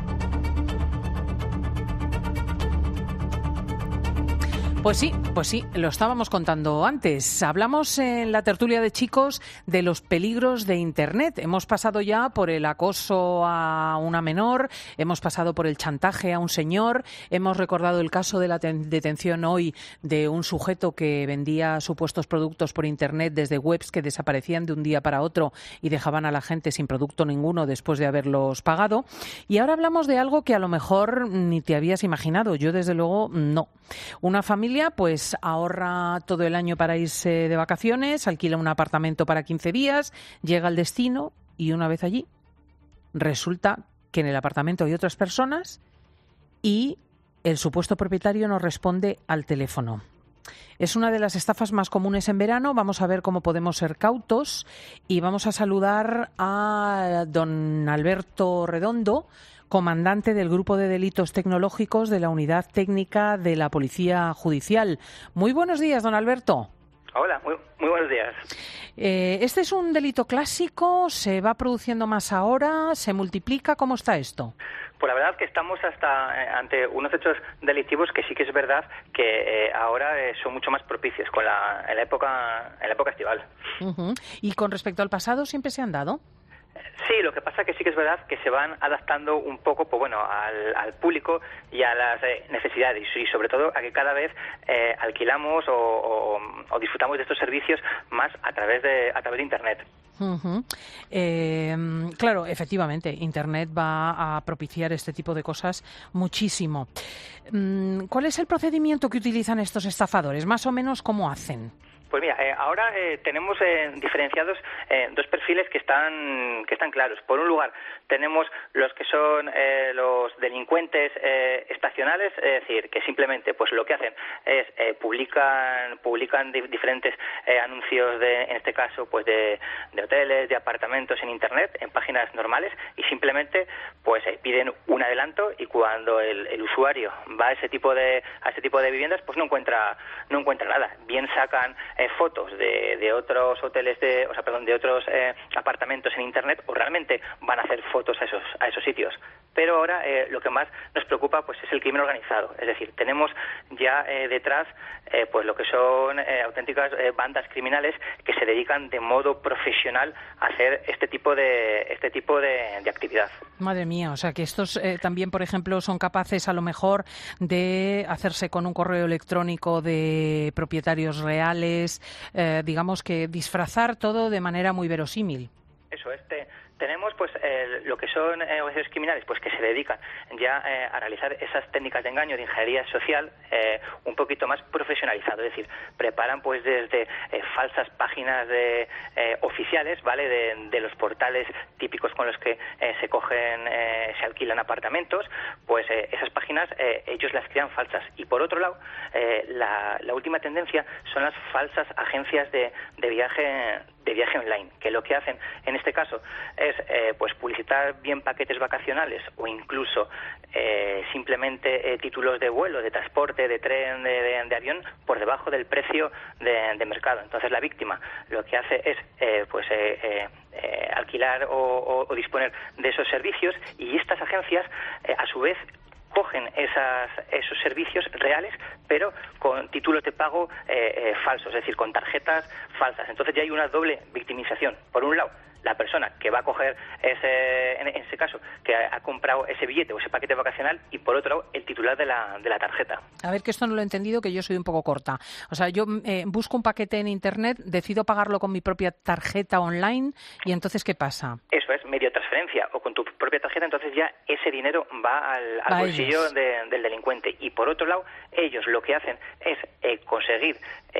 Pues sí, lo estábamos contando antes. Hablamos en la tertulia de chicos de los peligros de Internet. Hemos pasado ya por el acoso a una menor, hemos pasado por el chantaje a un señor, hemos recordado el caso de la detención hoy de un sujeto que vendía supuestos productos por Internet desde webs que desaparecían de un día para otro y dejaban a la gente sin producto ninguno después de haberlos pagado. Y ahora hablamos de algo que a lo mejor ni te habías imaginado. Yo, desde luego, no. Una familia pues ahorra todo el año para irse de vacaciones, alquila un apartamento para 15 días, llega al destino y una vez allí resulta que en el apartamento hay otras personas y el supuesto propietario no responde al teléfono. Es una de las estafas más comunes en verano. Vamos a ver cómo podemos ser cautos y vamos a saludar a don Alberto Redondo, comandante del Grupo de Delitos Tecnológicos de la Unidad Técnica de la Policía Judicial. Muy buenos días, don Alberto. Hola, muy buenos días. ¿Este es un delito clásico? ¿Se va produciendo más ahora? ¿Se multiplica? ¿Cómo está esto? Pues la verdad es que estamos ante unos hechos delictivos que sí que es verdad que ahora son mucho más propicios en la época estival. ¿Y con respecto al pasado siempre se han dado? Sí, lo que pasa que sí que es verdad que se van adaptando un poco, pues bueno, al público y a las necesidades y sobre todo a que cada vez alquilamos o disfrutamos de estos servicios más a través de Internet. Uh-huh. Claro, efectivamente, Internet va a propiciar este tipo de cosas muchísimo. ¿Cuál es el procedimiento que utilizan estos estafadores? Más o menos, ¿cómo hacen? Pues mira, ahora tenemos diferenciados dos perfiles que están claros. Por un lugar, tenemos los que son los delincuentes estacionales, es decir, que simplemente pues lo que hacen es publican diferentes anuncios en este caso pues de hoteles, de apartamentos en Internet, en páginas normales, y simplemente pues piden un adelanto, y cuando el usuario va a ese tipo de viviendas pues no encuentra nada. Bien sacan fotos de otros hoteles de otros apartamentos en Internet, o realmente van a hacer fotos a esos sitios. Pero ahora lo que más nos preocupa pues es el crimen organizado. Es decir, tenemos ya detrás pues lo que son auténticas bandas criminales que se dedican de modo profesional a hacer este tipo de actividad. Madre mía, o sea que estos también, por ejemplo, son capaces a lo mejor de hacerse con un correo electrónico de propietarios reales, digamos que disfrazar todo de manera muy verosímil. Eso es. Tenemos pues lo que son organizaciones criminales pues que se dedican ya a realizar esas técnicas de engaño, de ingeniería social, un poquito más profesionalizado. Es decir, preparan pues desde falsas páginas oficiales, ¿vale? De los portales típicos con los que se alquilan apartamentos, pues esas páginas ellos las crean falsas. Y por otro lado, la última tendencia son las falsas agencias de viaje online, que lo que hacen en este caso es pues publicitar bien paquetes vacacionales o incluso simplemente títulos de vuelo, de transporte, de tren, de avión por debajo del precio de mercado. Entonces la víctima lo que hace es alquilar o disponer de esos servicios, y estas agencias a su vez cogen esos servicios reales, pero con títulos de pago falsos, es decir, con tarjetas falsas. Entonces ya hay una doble victimización. Por un lado, la persona que va a coger en ese caso, que ha comprado ese billete o ese paquete vacacional, y por otro lado, el titular de la tarjeta. A ver, que esto no lo he entendido, que yo soy un poco corta. O sea, yo busco un paquete en Internet, decido pagarlo con mi propia tarjeta online, y entonces, ¿qué pasa? Eso es, medio transferencia o con tu propia tarjeta, entonces ya ese dinero va al bolsillo del delincuente. Y por otro lado, ellos lo que hacen es conseguir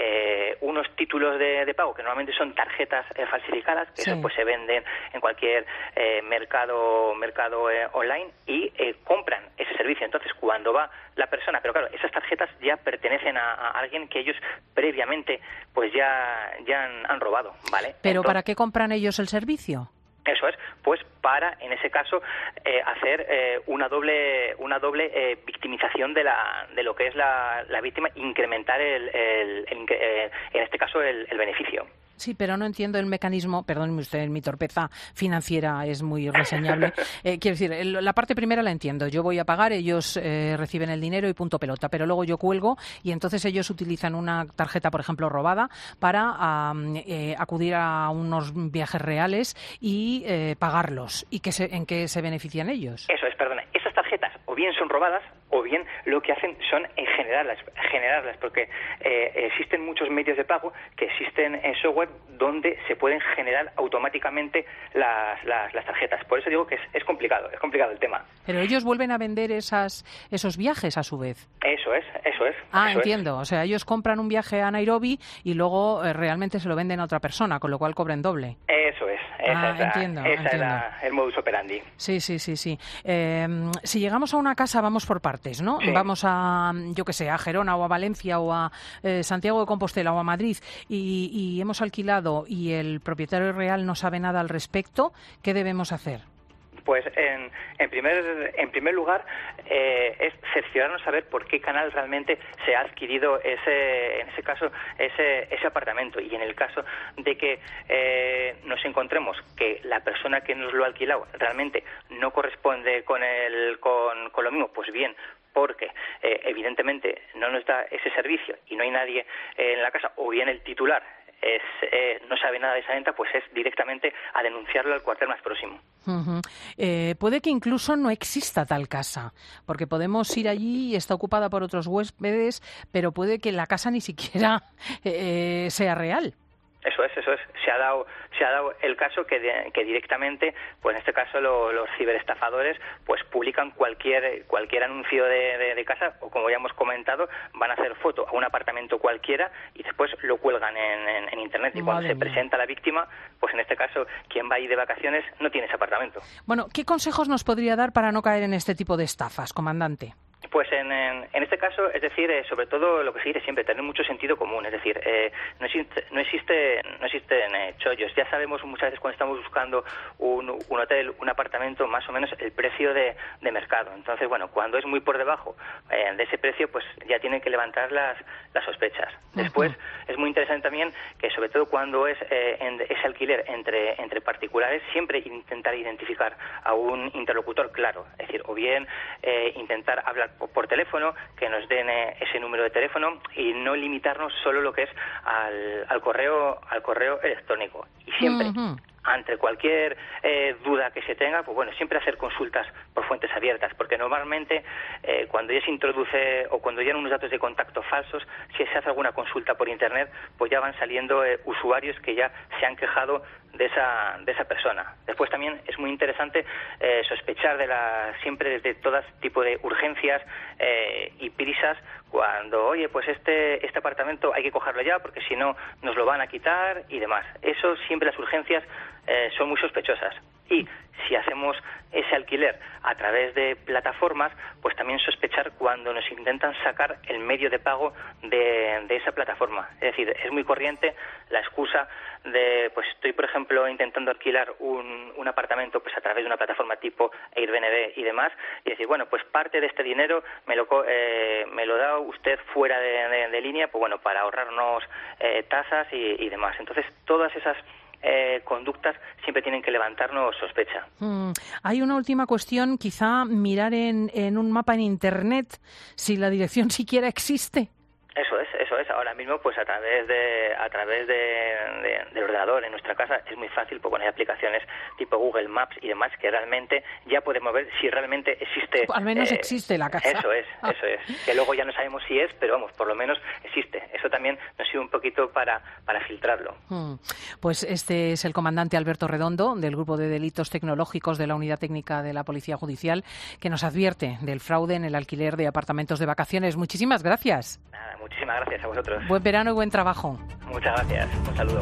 unos títulos de pago que normalmente son tarjetas falsificadas, que eso pues se venden en cualquier mercado online, y compran ese servicio. Entonces, cuando va la persona, pero claro, esas tarjetas ya pertenecen a alguien que ellos previamente pues ya han robado, ¿vale? ¿Pero para qué compran ellos el servicio? Eso es, pues para, en ese caso, hacer una doble victimización de lo que es la víctima, incrementar en este caso el beneficio. Sí, pero no entiendo el mecanismo. Perdóneme usted, mi torpeza financiera es muy reseñable. Quiero decir, la parte primera la entiendo. Yo voy a pagar, ellos reciben el dinero y punto pelota. Pero luego yo cuelgo y entonces ellos utilizan una tarjeta, por ejemplo, robada para acudir a unos viajes reales y pagarlos. ¿Y en qué se benefician ellos? Eso es, perdona. Esas tarjetas o bien son robadas o bien lo que hacen son generarlas, porque existen muchos medios de pago que existen en software donde se pueden generar automáticamente las tarjetas. Por eso digo que es complicado el tema. Pero ellos vuelven a vender esos viajes a su vez. Eso es. Entiendo. O sea, ellos compran un viaje a Nairobi y luego realmente se lo venden a otra persona, con lo cual cobran doble. Eso es. Entiendo. Es el modus operandi. Sí. Si llegamos a una casa, vamos por partes, ¿no? Sí. Vamos a, yo que sé, a Gerona o a Valencia o a Santiago de Compostela o a Madrid y hemos alquilado y el propietario real no sabe nada al respecto, ¿qué debemos hacer? Pues en primer lugar es cerciorarnos a ver por qué canal realmente se ha adquirido en ese caso ese apartamento, y en el caso de que nos encontremos que la persona que nos lo ha alquilado realmente no corresponde con lo mismo, pues bien, porque evidentemente no nos da ese servicio y no hay nadie en la casa, o bien el titular no sabe nada de esa venta, pues es directamente a denunciarlo al cuartel más próximo. Puede que incluso no exista tal casa, porque podemos ir allí y está ocupada por otros huéspedes, pero puede que la casa ni siquiera sea real. Eso es. Se ha dado el caso que directamente, pues en este caso los ciberestafadores, pues publican cualquier anuncio de casa, o como ya hemos comentado, van a hacer foto a un apartamento cualquiera y después lo cuelgan en internet. Y cuando se presenta la víctima, pues en este caso, quien va ahí de vacaciones no tiene ese apartamento. Bueno, ¿qué consejos nos podría dar para no caer en este tipo de estafas, comandante? Pues en este caso, es decir, sobre todo lo que se dice siempre, tener mucho sentido común, es decir, no existen chollos. Ya sabemos muchas veces cuando estamos buscando un hotel, un apartamento, más o menos el precio de mercado. Entonces, bueno, cuando es muy por debajo de ese precio, pues ya tienen que levantar las sospechas. Después, es muy interesante también que, sobre todo cuando es ese alquiler entre particulares, siempre intentar identificar a un interlocutor claro, es decir, o bien intentar hablar por teléfono, que nos den ese número de teléfono y no limitarnos solo lo que es al correo electrónico. Y siempre, ante cualquier duda que se tenga, pues bueno, siempre hacer consultas por fuentes abiertas, porque normalmente cuando ya se introduce o cuando llegan unos datos de contacto falsos, si se hace alguna consulta por internet, pues ya van saliendo usuarios que ya se han quejado de esa persona. Después también es muy interesante sospechar siempre desde todo tipo de urgencias y prisas, cuando, oye, pues este apartamento hay que cogerlo ya porque si no nos lo van a quitar y demás. Eso siempre, las urgencias son muy sospechosas. Y si hacemos ese alquiler a través de plataformas, pues también sospechar cuando nos intentan sacar el medio de pago de esa plataforma. Es decir, es muy corriente la excusa de, pues estoy, por ejemplo, intentando alquilar un apartamento pues a través de una plataforma tipo Airbnb y demás, y decir, bueno, pues parte de este dinero me lo da usted fuera de línea, pues bueno, para ahorrarnos tasas y demás. Entonces, todas esas conductas siempre tienen que levantarnos sospecha. Hay una última cuestión, quizá mirar en un mapa en Internet si la dirección siquiera existe. Eso es. Ahora mismo, pues a través del ordenador en nuestra casa es muy fácil, porque hay aplicaciones tipo Google Maps y demás que realmente ya podemos ver si realmente existe. Al menos existe la casa. Eso es. Que luego ya no sabemos si es, pero vamos, por lo menos existe. Eso también nos sirve un poquito para filtrarlo. Pues este es el comandante Alberto Redondo, del Grupo de Delitos Tecnológicos de la Unidad Técnica de la Policía Judicial, que nos advierte del fraude en el alquiler de apartamentos de vacaciones. Muchísimas gracias. Nada, muchísimas gracias a vosotros. Buen verano y buen trabajo. Muchas gracias. Un saludo.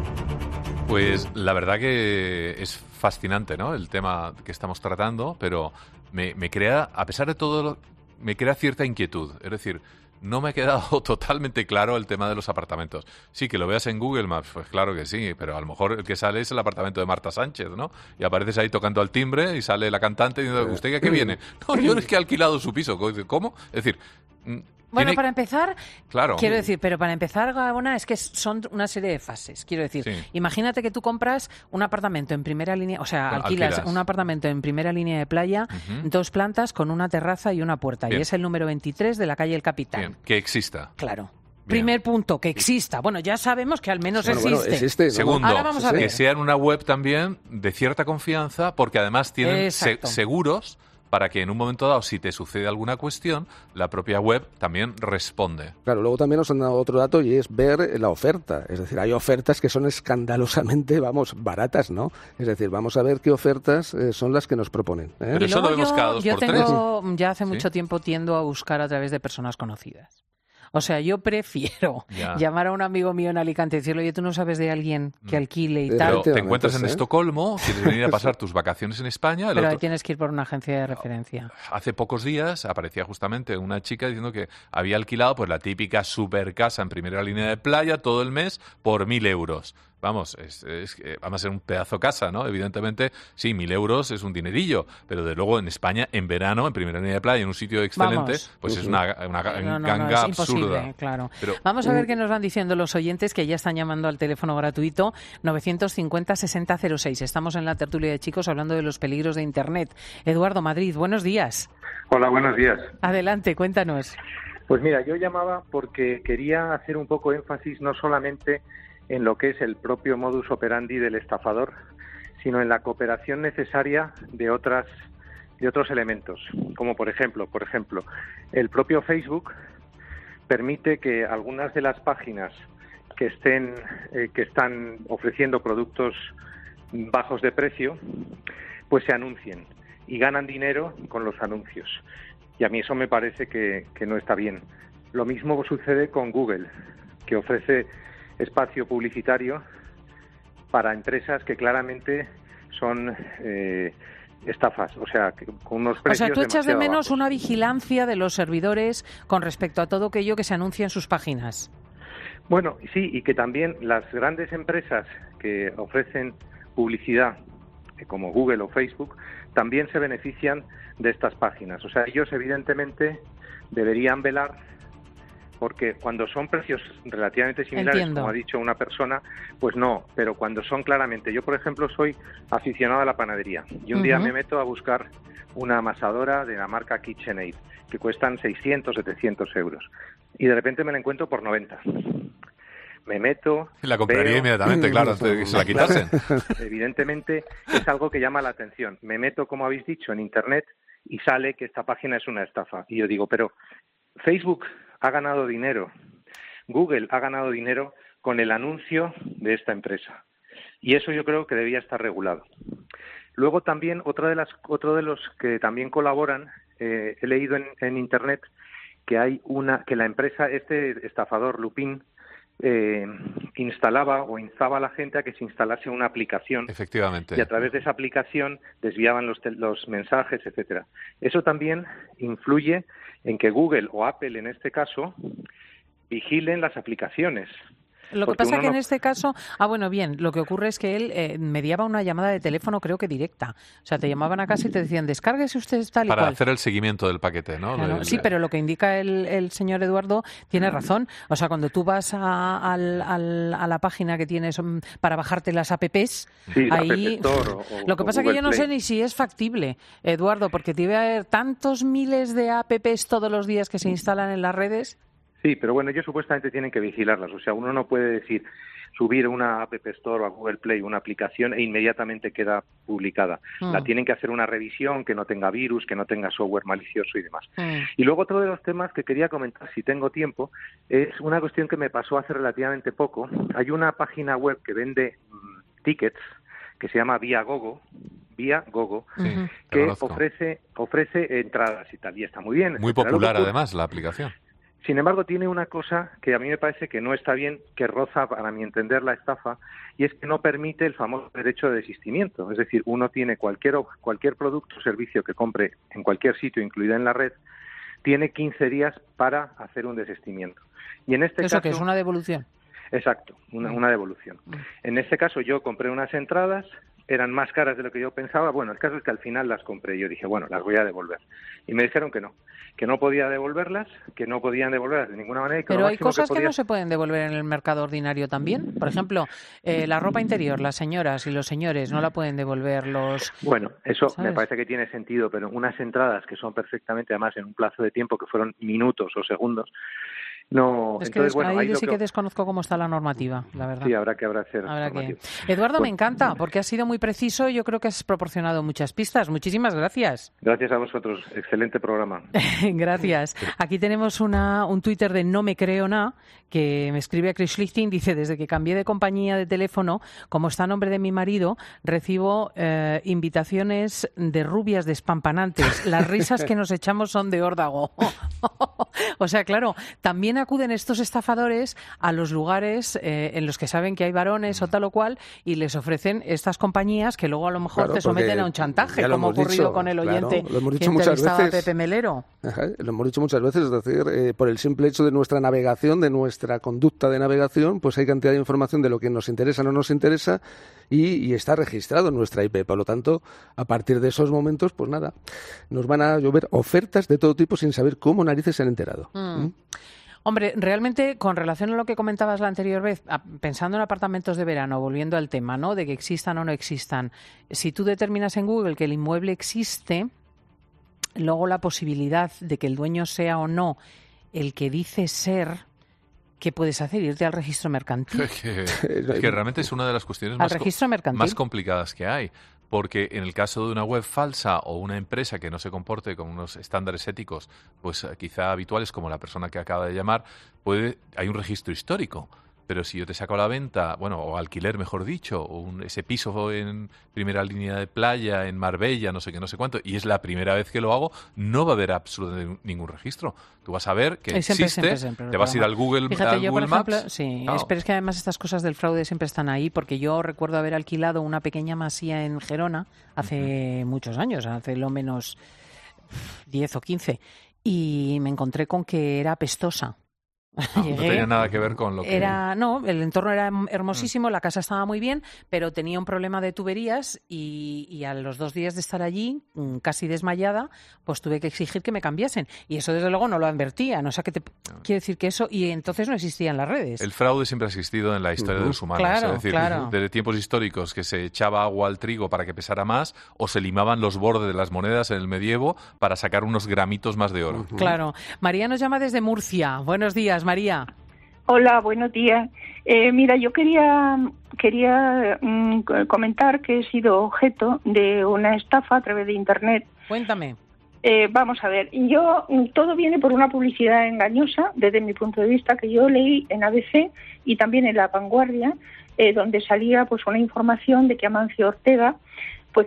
Pues la verdad que es fascinante, ¿no?, el tema que estamos tratando, pero me crea, a pesar de todo, me crea cierta inquietud. Es decir, no me ha quedado totalmente claro el tema de los apartamentos. Sí, que lo veas en Google Maps, pues claro que sí, pero a lo mejor el que sale es el apartamento de Marta Sánchez, ¿no? Y apareces ahí tocando al timbre y sale la cantante diciendo, ¿usted a qué viene? No, yo es que he alquilado su piso. ¿Cómo? Es decir... Bueno, para empezar, claro. Quiero decir, pero para empezar, Gabona, es que son una serie de fases. Quiero decir, imagínate que tú compras un apartamento en primera línea, o sea, alquilas un apartamento en primera línea de playa, 2 plantas con una terraza y una puerta. Bien. Y es el número 23 de la calle El Capitán. Bien, que exista. Claro. Bien. Primer punto, que exista. Bueno, ya sabemos que al menos existe. Bueno, existe. Segundo, ahora vamos a ver. Que sea en una web también de cierta confianza, porque además tienen seguros para que en un momento dado, si te sucede alguna cuestión, la propia web también responde. Claro, luego también nos han dado otro dato y es ver la oferta. Es decir, hay ofertas que son escandalosamente, baratas, ¿no? Es decir, vamos a ver qué ofertas son las que nos proponen. Pero eso lo vemos cada 2 por 3. Ya hace mucho tiempo tiendo a buscar a través de personas conocidas. O sea, yo prefiero llamar a un amigo mío en Alicante y decirle, oye, tú no sabes de alguien que alquile y tal. Pero te encuentras en Estocolmo, quieres venir a pasar tus vacaciones en España. Pero ahí tienes que ir por una agencia de referencia. Hace pocos días aparecía justamente una chica diciendo que había alquilado pues la típica super casa en primera línea de playa todo el mes por 1.000 euros. Vamos, vamos a ser un pedazo casa, ¿no? Evidentemente, sí, 1.000 euros es un dinerillo, pero de luego en España, en verano, en primera línea de playa, en un sitio excelente, pues es una ganga es absurda. Imposible, claro. Pero, vamos a ver qué nos van diciendo los oyentes que ya están llamando al teléfono gratuito 950-6006. Estamos en la tertulia de chicos hablando de los peligros de Internet. Eduardo, Madrid, buenos días. Hola, buenos días. Adelante, cuéntanos. Pues mira, yo llamaba porque quería hacer un poco énfasis no solamente en lo que es el propio modus operandi del estafador, sino en la cooperación necesaria de otros elementos, como por ejemplo, el propio Facebook permite que algunas de las páginas que están ofreciendo productos bajos de precio, pues se anuncien y ganan dinero con los anuncios. Y a mí eso me parece que no está bien. Lo mismo sucede con Google, que ofrece espacio publicitario para empresas que claramente son estafas, o sea, con unos precios. O sea, tú echas de menos bajos. una vigilancia de los servidores con respecto a todo aquello que se anuncia en sus páginas. Bueno, sí, y que también las grandes empresas que ofrecen publicidad, como Google o Facebook, también se benefician de estas páginas. O sea, ellos evidentemente deberían velar, porque cuando son precios relativamente similares, Entiendo. como ha dicho una persona, pues no, pero cuando son claramente... Yo, por ejemplo, soy aficionado a la panadería y un día me meto a buscar una amasadora de la marca KitchenAid, que cuestan 600, 700 euros, y de repente me la encuentro por 90. Me meto... La compraría inmediatamente, claro, antes de que se la quitasen. Evidentemente es algo que llama la atención. Me meto, como habéis dicho, en Internet y sale que esta página es una estafa. Y yo digo, pero Facebook ha ganado dinero, Google ha ganado dinero con el anuncio de esta empresa. Y eso yo creo que debía estar regulado. Luego también, otro de los que también colaboran, he leído en Internet que que la empresa, este estafador Lupin, instalaba o instaba a la gente a que se instalase una aplicación. Efectivamente. Y a través de esa aplicación desviaban los mensajes, etcétera. Eso también influye en que Google o Apple, en este caso, vigilen las aplicaciones. Lo que pasa es que en este caso, lo que ocurre es que él mediaba una llamada de teléfono, creo que directa. O sea, te llamaban a casa y te decían, descárguese usted tal y cual. Para hacer el seguimiento del paquete, ¿no? Claro, sí, pero lo que indica el señor Eduardo tiene razón. O sea, cuando tú vas a la página que tienes para bajarte las apps, sí, ahí... App Store lo que pasa es que yo no sé ni si es factible, Eduardo, porque debe haber tantos miles de apps todos los días que se instalan en las redes... Sí, pero bueno, ellos supuestamente tienen que vigilarlas. O sea, uno no puede decir subir una App Store o a Google Play una aplicación e inmediatamente queda publicada. La tienen que hacer una revisión, que no tenga virus, que no tenga software malicioso y demás. Y luego otro de los temas que quería comentar, si tengo tiempo, es una cuestión que me pasó hace relativamente poco. Hay una página web que vende tickets que se llama Viagogo, que ofrece entradas y tal, y está muy bien. Muy popular además la aplicación. Sin embargo, tiene una cosa que a mí me parece que no está bien, que roza, para mi entender, la estafa, y es que no permite el famoso derecho de desistimiento. Es decir, uno tiene cualquier producto o servicio que compre en cualquier sitio, incluida en la red, tiene 15 días para hacer un desistimiento. Y en este caso... ¿Eso que es una devolución? Exacto, una devolución. En este caso yo compré unas entradas, eran más caras de lo que yo pensaba. Bueno, el caso es que al final las compré. Yo dije, bueno, las voy a devolver. Y me dijeron que no podía devolverlas, que no podían devolverlas de ninguna manera. Y que pero hay cosas que no se pueden devolver en el mercado ordinario también. Por ejemplo, la ropa interior, las señoras y los señores no la pueden devolver los... Bueno, eso ¿sabes? Me parece que tiene sentido, pero unas entradas que son perfectamente, además, en un plazo de tiempo que fueron minutos o segundos, no. Es que entonces, bueno, ahí sí que desconozco cómo está la normativa, la verdad. Sí, habrá que hacer. Eduardo, me encanta, porque has sido muy preciso y yo creo que has proporcionado muchas pistas. Muchísimas gracias. Gracias a vosotros. Excelente programa. Gracias. Aquí tenemos un Twitter de No Me Creo Na, que me escribe a Chris Schlichting, dice, desde que cambié de compañía de teléfono, como está a nombre de mi marido, recibo invitaciones de rubias despampanantes. Las risas que nos echamos son de órdago. O sea, claro, también acuden estos estafadores a los lugares en los que saben que hay varones o tal o cual y les ofrecen estas compañías que luego a lo mejor te someten a un chantaje, como ha ocurrido con el oyente que entrevistaba a Pepe Melero. Ajá, lo hemos dicho muchas veces, es decir, por el simple hecho de nuestra navegación, de nuestra conducta de navegación, pues hay cantidad de información de lo que nos interesa o no nos interesa y está registrado en nuestra IP. Por lo tanto, a partir de esos momentos, pues nada, nos van a llover ofertas de todo tipo sin saber cómo narices se han enterado. Hombre, realmente, con relación a lo que comentabas la anterior vez, pensando en apartamentos de verano, volviendo al tema, ¿no?, de que existan o no existan, si tú determinas en Google que el inmueble existe, luego la posibilidad de que el dueño sea o no el que dice ser, ¿qué puedes hacer? Irte al registro mercantil. que realmente es una de las cuestiones más complicadas que hay. Porque en el caso de una web falsa o una empresa que no se comporte con unos estándares éticos, pues quizá habituales, como la persona que acaba de llamar, hay un registro histórico. Pero si yo te saco a la venta, o alquiler, mejor dicho, o ese piso en primera línea de playa, en Marbella, no sé qué, no sé cuánto, y es la primera vez que lo hago, no va a haber absolutamente ningún registro. Tú vas a ver que existe, te vas a ir al Google, Fíjate, yo, por ejemplo, Maps. Sí, Claro. pero es que además estas cosas del fraude siempre están ahí, porque yo recuerdo haber alquilado una pequeña masía en Gerona hace muchos años, hace lo menos 10 o 15, y me encontré con que era apestosa. No tenía nada que ver con lo que... No, el entorno era hermosísimo, la casa estaba muy bien, pero tenía un problema de tuberías y a los 2 días de estar allí, casi desmayada, pues tuve que exigir que me cambiasen. Y eso, desde luego, no lo advertían. O sea, quiere decir que eso... Y entonces no existían las redes. El fraude siempre ha existido en la historia de los humanos. Claro, es decir, claro. desde tiempos históricos que se echaba agua al trigo para que pesara más o se limaban los bordes de las monedas en el medievo para sacar unos gramitos más de oro. Claro. María nos llama desde Murcia. Buenos días, María. Hola, buenos días. Mira, yo quería comentar que he sido objeto de una estafa a través de Internet. Cuéntame. Vamos a ver, todo viene por una publicidad engañosa, desde mi punto de vista, que yo leí en ABC y también en La Vanguardia, donde salía pues una información de que Amancio Ortega pues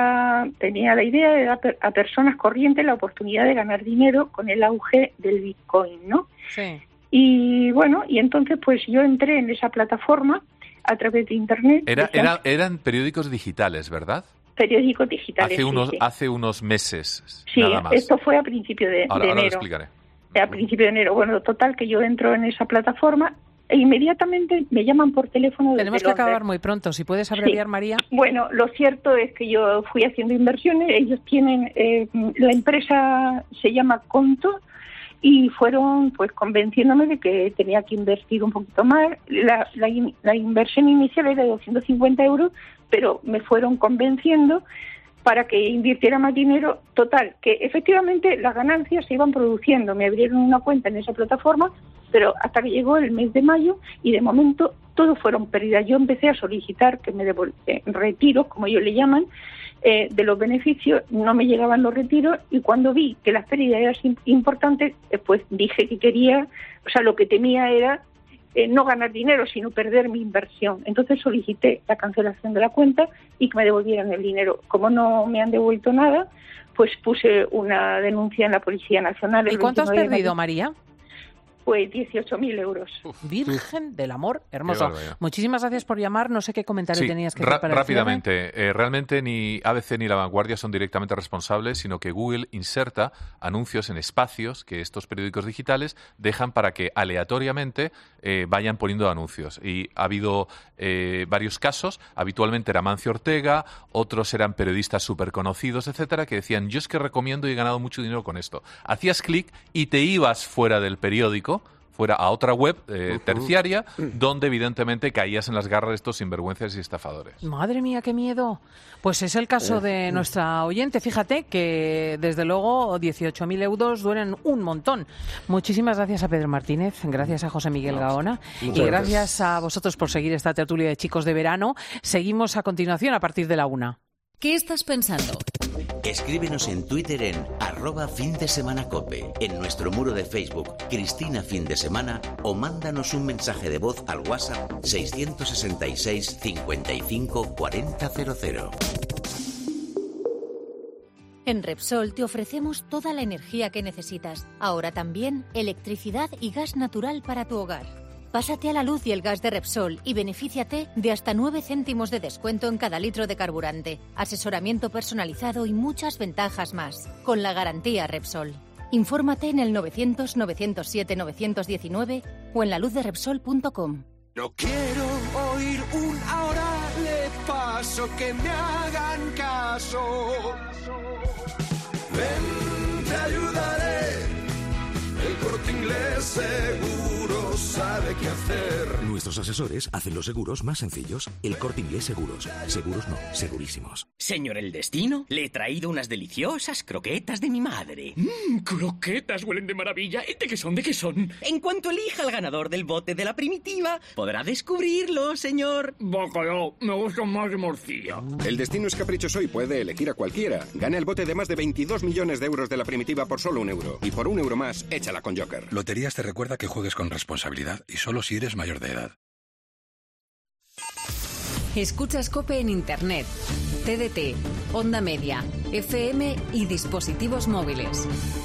tenía la idea de dar a personas corrientes la oportunidad de ganar dinero con el auge del Bitcoin, ¿no? Sí. Y bueno, y entonces pues yo entré en esa plataforma a través de Internet. Eran periódicos digitales, ¿verdad? Periódicos digitales, Hace unos meses, sí, nada más. Esto fue a principio de ahora enero. Lo explicaré. A principio de enero. Bueno, total, que yo entro en esa plataforma e inmediatamente me llaman por teléfono. Tenemos que acabar muy pronto. Si puedes abreviar, sí. María. Bueno, lo cierto es que yo fui haciendo inversiones. Ellos tienen, la empresa se llama Conto, y fueron pues convenciéndome de que tenía que invertir un poquito más. La inversión inicial era de 250 euros, pero me fueron convenciendo para que invirtiera más dinero. Total, que efectivamente las ganancias se iban produciendo. Me abrieron una cuenta en esa plataforma, pero hasta que llegó el mes de mayo y de momento todo fueron pérdidas. Yo empecé a solicitar que me retiros, como ellos le llaman, de los beneficios. No me llegaban los retiros y cuando vi que las pérdidas eran importantes, pues dije que quería, lo que temía era no ganar dinero, sino perder mi inversión. Entonces solicité la cancelación de la cuenta y que me devolvieran el dinero. Como no me han devuelto nada, pues puse una denuncia en la Policía Nacional. ¿Y cuánto has perdido, María? Pues 18.000 euros. Virgen del amor hermoso. Muchísimas gracias por llamar. No sé qué comentario tenías que hacer para rápidamente. Realmente ni ABC ni La Vanguardia son directamente responsables, sino que Google inserta anuncios en espacios que estos periódicos digitales dejan para que aleatoriamente vayan poniendo anuncios. Y ha habido varios casos. Habitualmente era Amancio Ortega, otros eran periodistas súper conocidos, etcétera, que decían, yo es que recomiendo y he ganado mucho dinero con esto. Hacías clic y te ibas fuera del periódico, fuera a otra web terciaria, donde evidentemente caías en las garras de estos sinvergüenzas y estafadores. Madre mía, qué miedo. Pues es el caso de nuestra oyente. Fíjate que, desde luego, 18.000 euros duelen un montón. Muchísimas gracias a Pedro Martínez, gracias a José Miguel Gaona y gracias a vosotros por seguir esta tertulia de Chicos de Verano. Seguimos a continuación a partir de la 1. ¿Qué estás pensando? Escríbenos en Twitter en @findesemanacope, en nuestro muro de Facebook Cristina Fin de Semana, o mándanos un mensaje de voz al WhatsApp 666 55 40 00. En Repsol te ofrecemos toda la energía que necesitas. Ahora también electricidad y gas natural para tu hogar. Pásate a la luz y el gas de Repsol y benefíciate de hasta 9 céntimos de descuento en cada litro de carburante, asesoramiento personalizado y muchas ventajas más, con la garantía Repsol. Infórmate en el 900-907-919 o en laluzderepsol.com. No quiero oír un ahora le paso, que me hagan caso. Ven, te ayudaré, El Corte Inglés Seguros sabe qué hacer. Nuestros asesores hacen los seguros más sencillos. El Corte Inglés Seguros. Seguros no, segurísimos. Señor El Destino, le he traído unas deliciosas croquetas de mi madre. Croquetas huelen de maravilla. ¿De qué son? ¿De qué son? En cuanto elija al ganador del bote de la primitiva, podrá descubrirlo, señor. Bacalao, me gusta más de morcilla. El destino es caprichoso y puede elegir a cualquiera. Gana el bote de más de 22 millones de euros de la primitiva por solo €1. Y por €1 más, échala con Joker. Loterías te recuerda que juegues con responsabilidad y solo si eres mayor de edad. Escuchas COPE en Internet, TDT, Onda Media, FM y dispositivos móviles.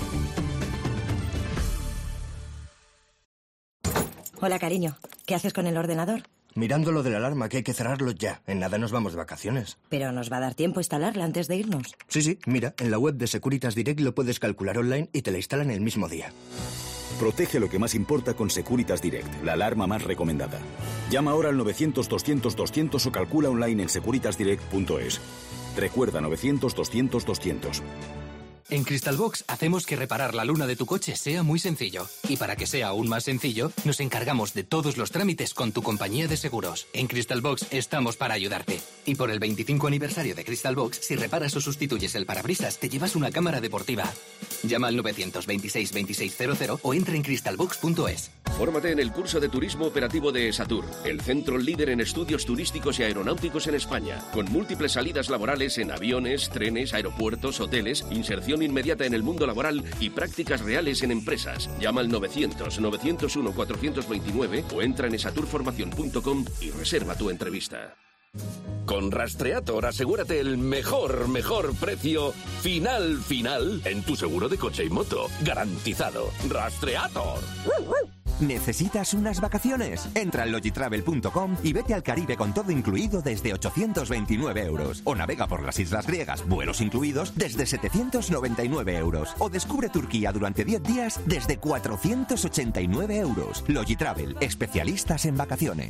Hola, cariño. ¿Qué haces con el ordenador? Mirando lo de la alarma, que hay que cerrarlo ya. En nada nos vamos de vacaciones. Pero nos va a dar tiempo instalarla antes de irnos. Sí, mira, en la web de Securitas Direct lo puedes calcular online y te la instalan el mismo día. Protege lo que más importa con Securitas Direct, la alarma más recomendada. Llama ahora al 900-200-200 o calcula online en securitasdirect.es. Recuerda, 900-200-200. En Crystalbox hacemos que reparar la luna de tu coche sea muy sencillo. Y para que sea aún más sencillo, nos encargamos de todos los trámites con tu compañía de seguros. En Crystalbox estamos para ayudarte. Y por el 25 aniversario de Crystalbox, si reparas o sustituyes el parabrisas, te llevas una cámara deportiva. Llama al 926-2600 o entra en crystalbox.es. Fórmate en el curso de turismo operativo de ESATUR, el centro líder en estudios turísticos y aeronáuticos en España, con múltiples salidas laborales en aviones, trenes, aeropuertos, hoteles, inserción inmediata en el mundo laboral y prácticas reales en empresas. Llama al 900-901-429 o entra en esaturformacion.com y reserva tu entrevista. Con Rastreator asegúrate el mejor precio final en tu seguro de coche y moto. Garantizado. Rastreator. ¿Necesitas unas vacaciones? Entra en logitravel.com y vete al Caribe con todo incluido desde 829 €. O navega por las islas griegas, vuelos incluidos, desde 799 €. O descubre Turquía durante 10 días desde 489 €. Logitravel, especialistas en vacaciones.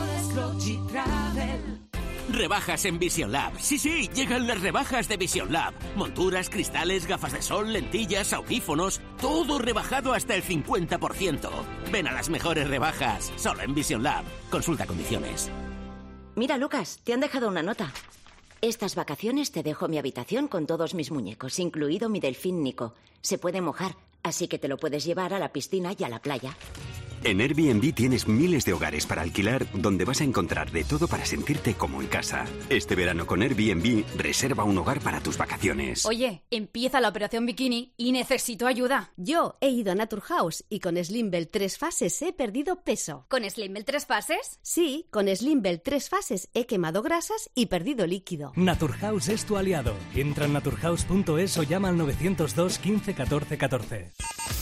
Rebajas en Vision Lab. Sí, llegan las rebajas de Vision Lab. Monturas, cristales, gafas de sol, lentillas, audífonos, todo rebajado hasta el 50%. Ven a las mejores rebajas, solo en Vision Lab. Consulta condiciones. Mira, Lucas, te han dejado una nota. Estas vacaciones te dejo mi habitación con todos mis muñecos, incluido mi delfín Nico. Se puede mojar, así que te lo puedes llevar a la piscina y a la playa. En Airbnb tienes miles de hogares para alquilar donde vas a encontrar de todo para sentirte como en casa. Este verano con Airbnb, reserva un hogar para tus vacaciones. Oye, empieza la operación bikini y necesito ayuda. Yo he ido a Naturhaus y con Slimbell 3 fases he perdido peso. ¿Con Slimbell 3 fases? Sí, con Slimbell 3 fases he quemado grasas y perdido líquido. Naturhaus es tu aliado. Entra en naturhaus.es o llama al 902 15 14 14.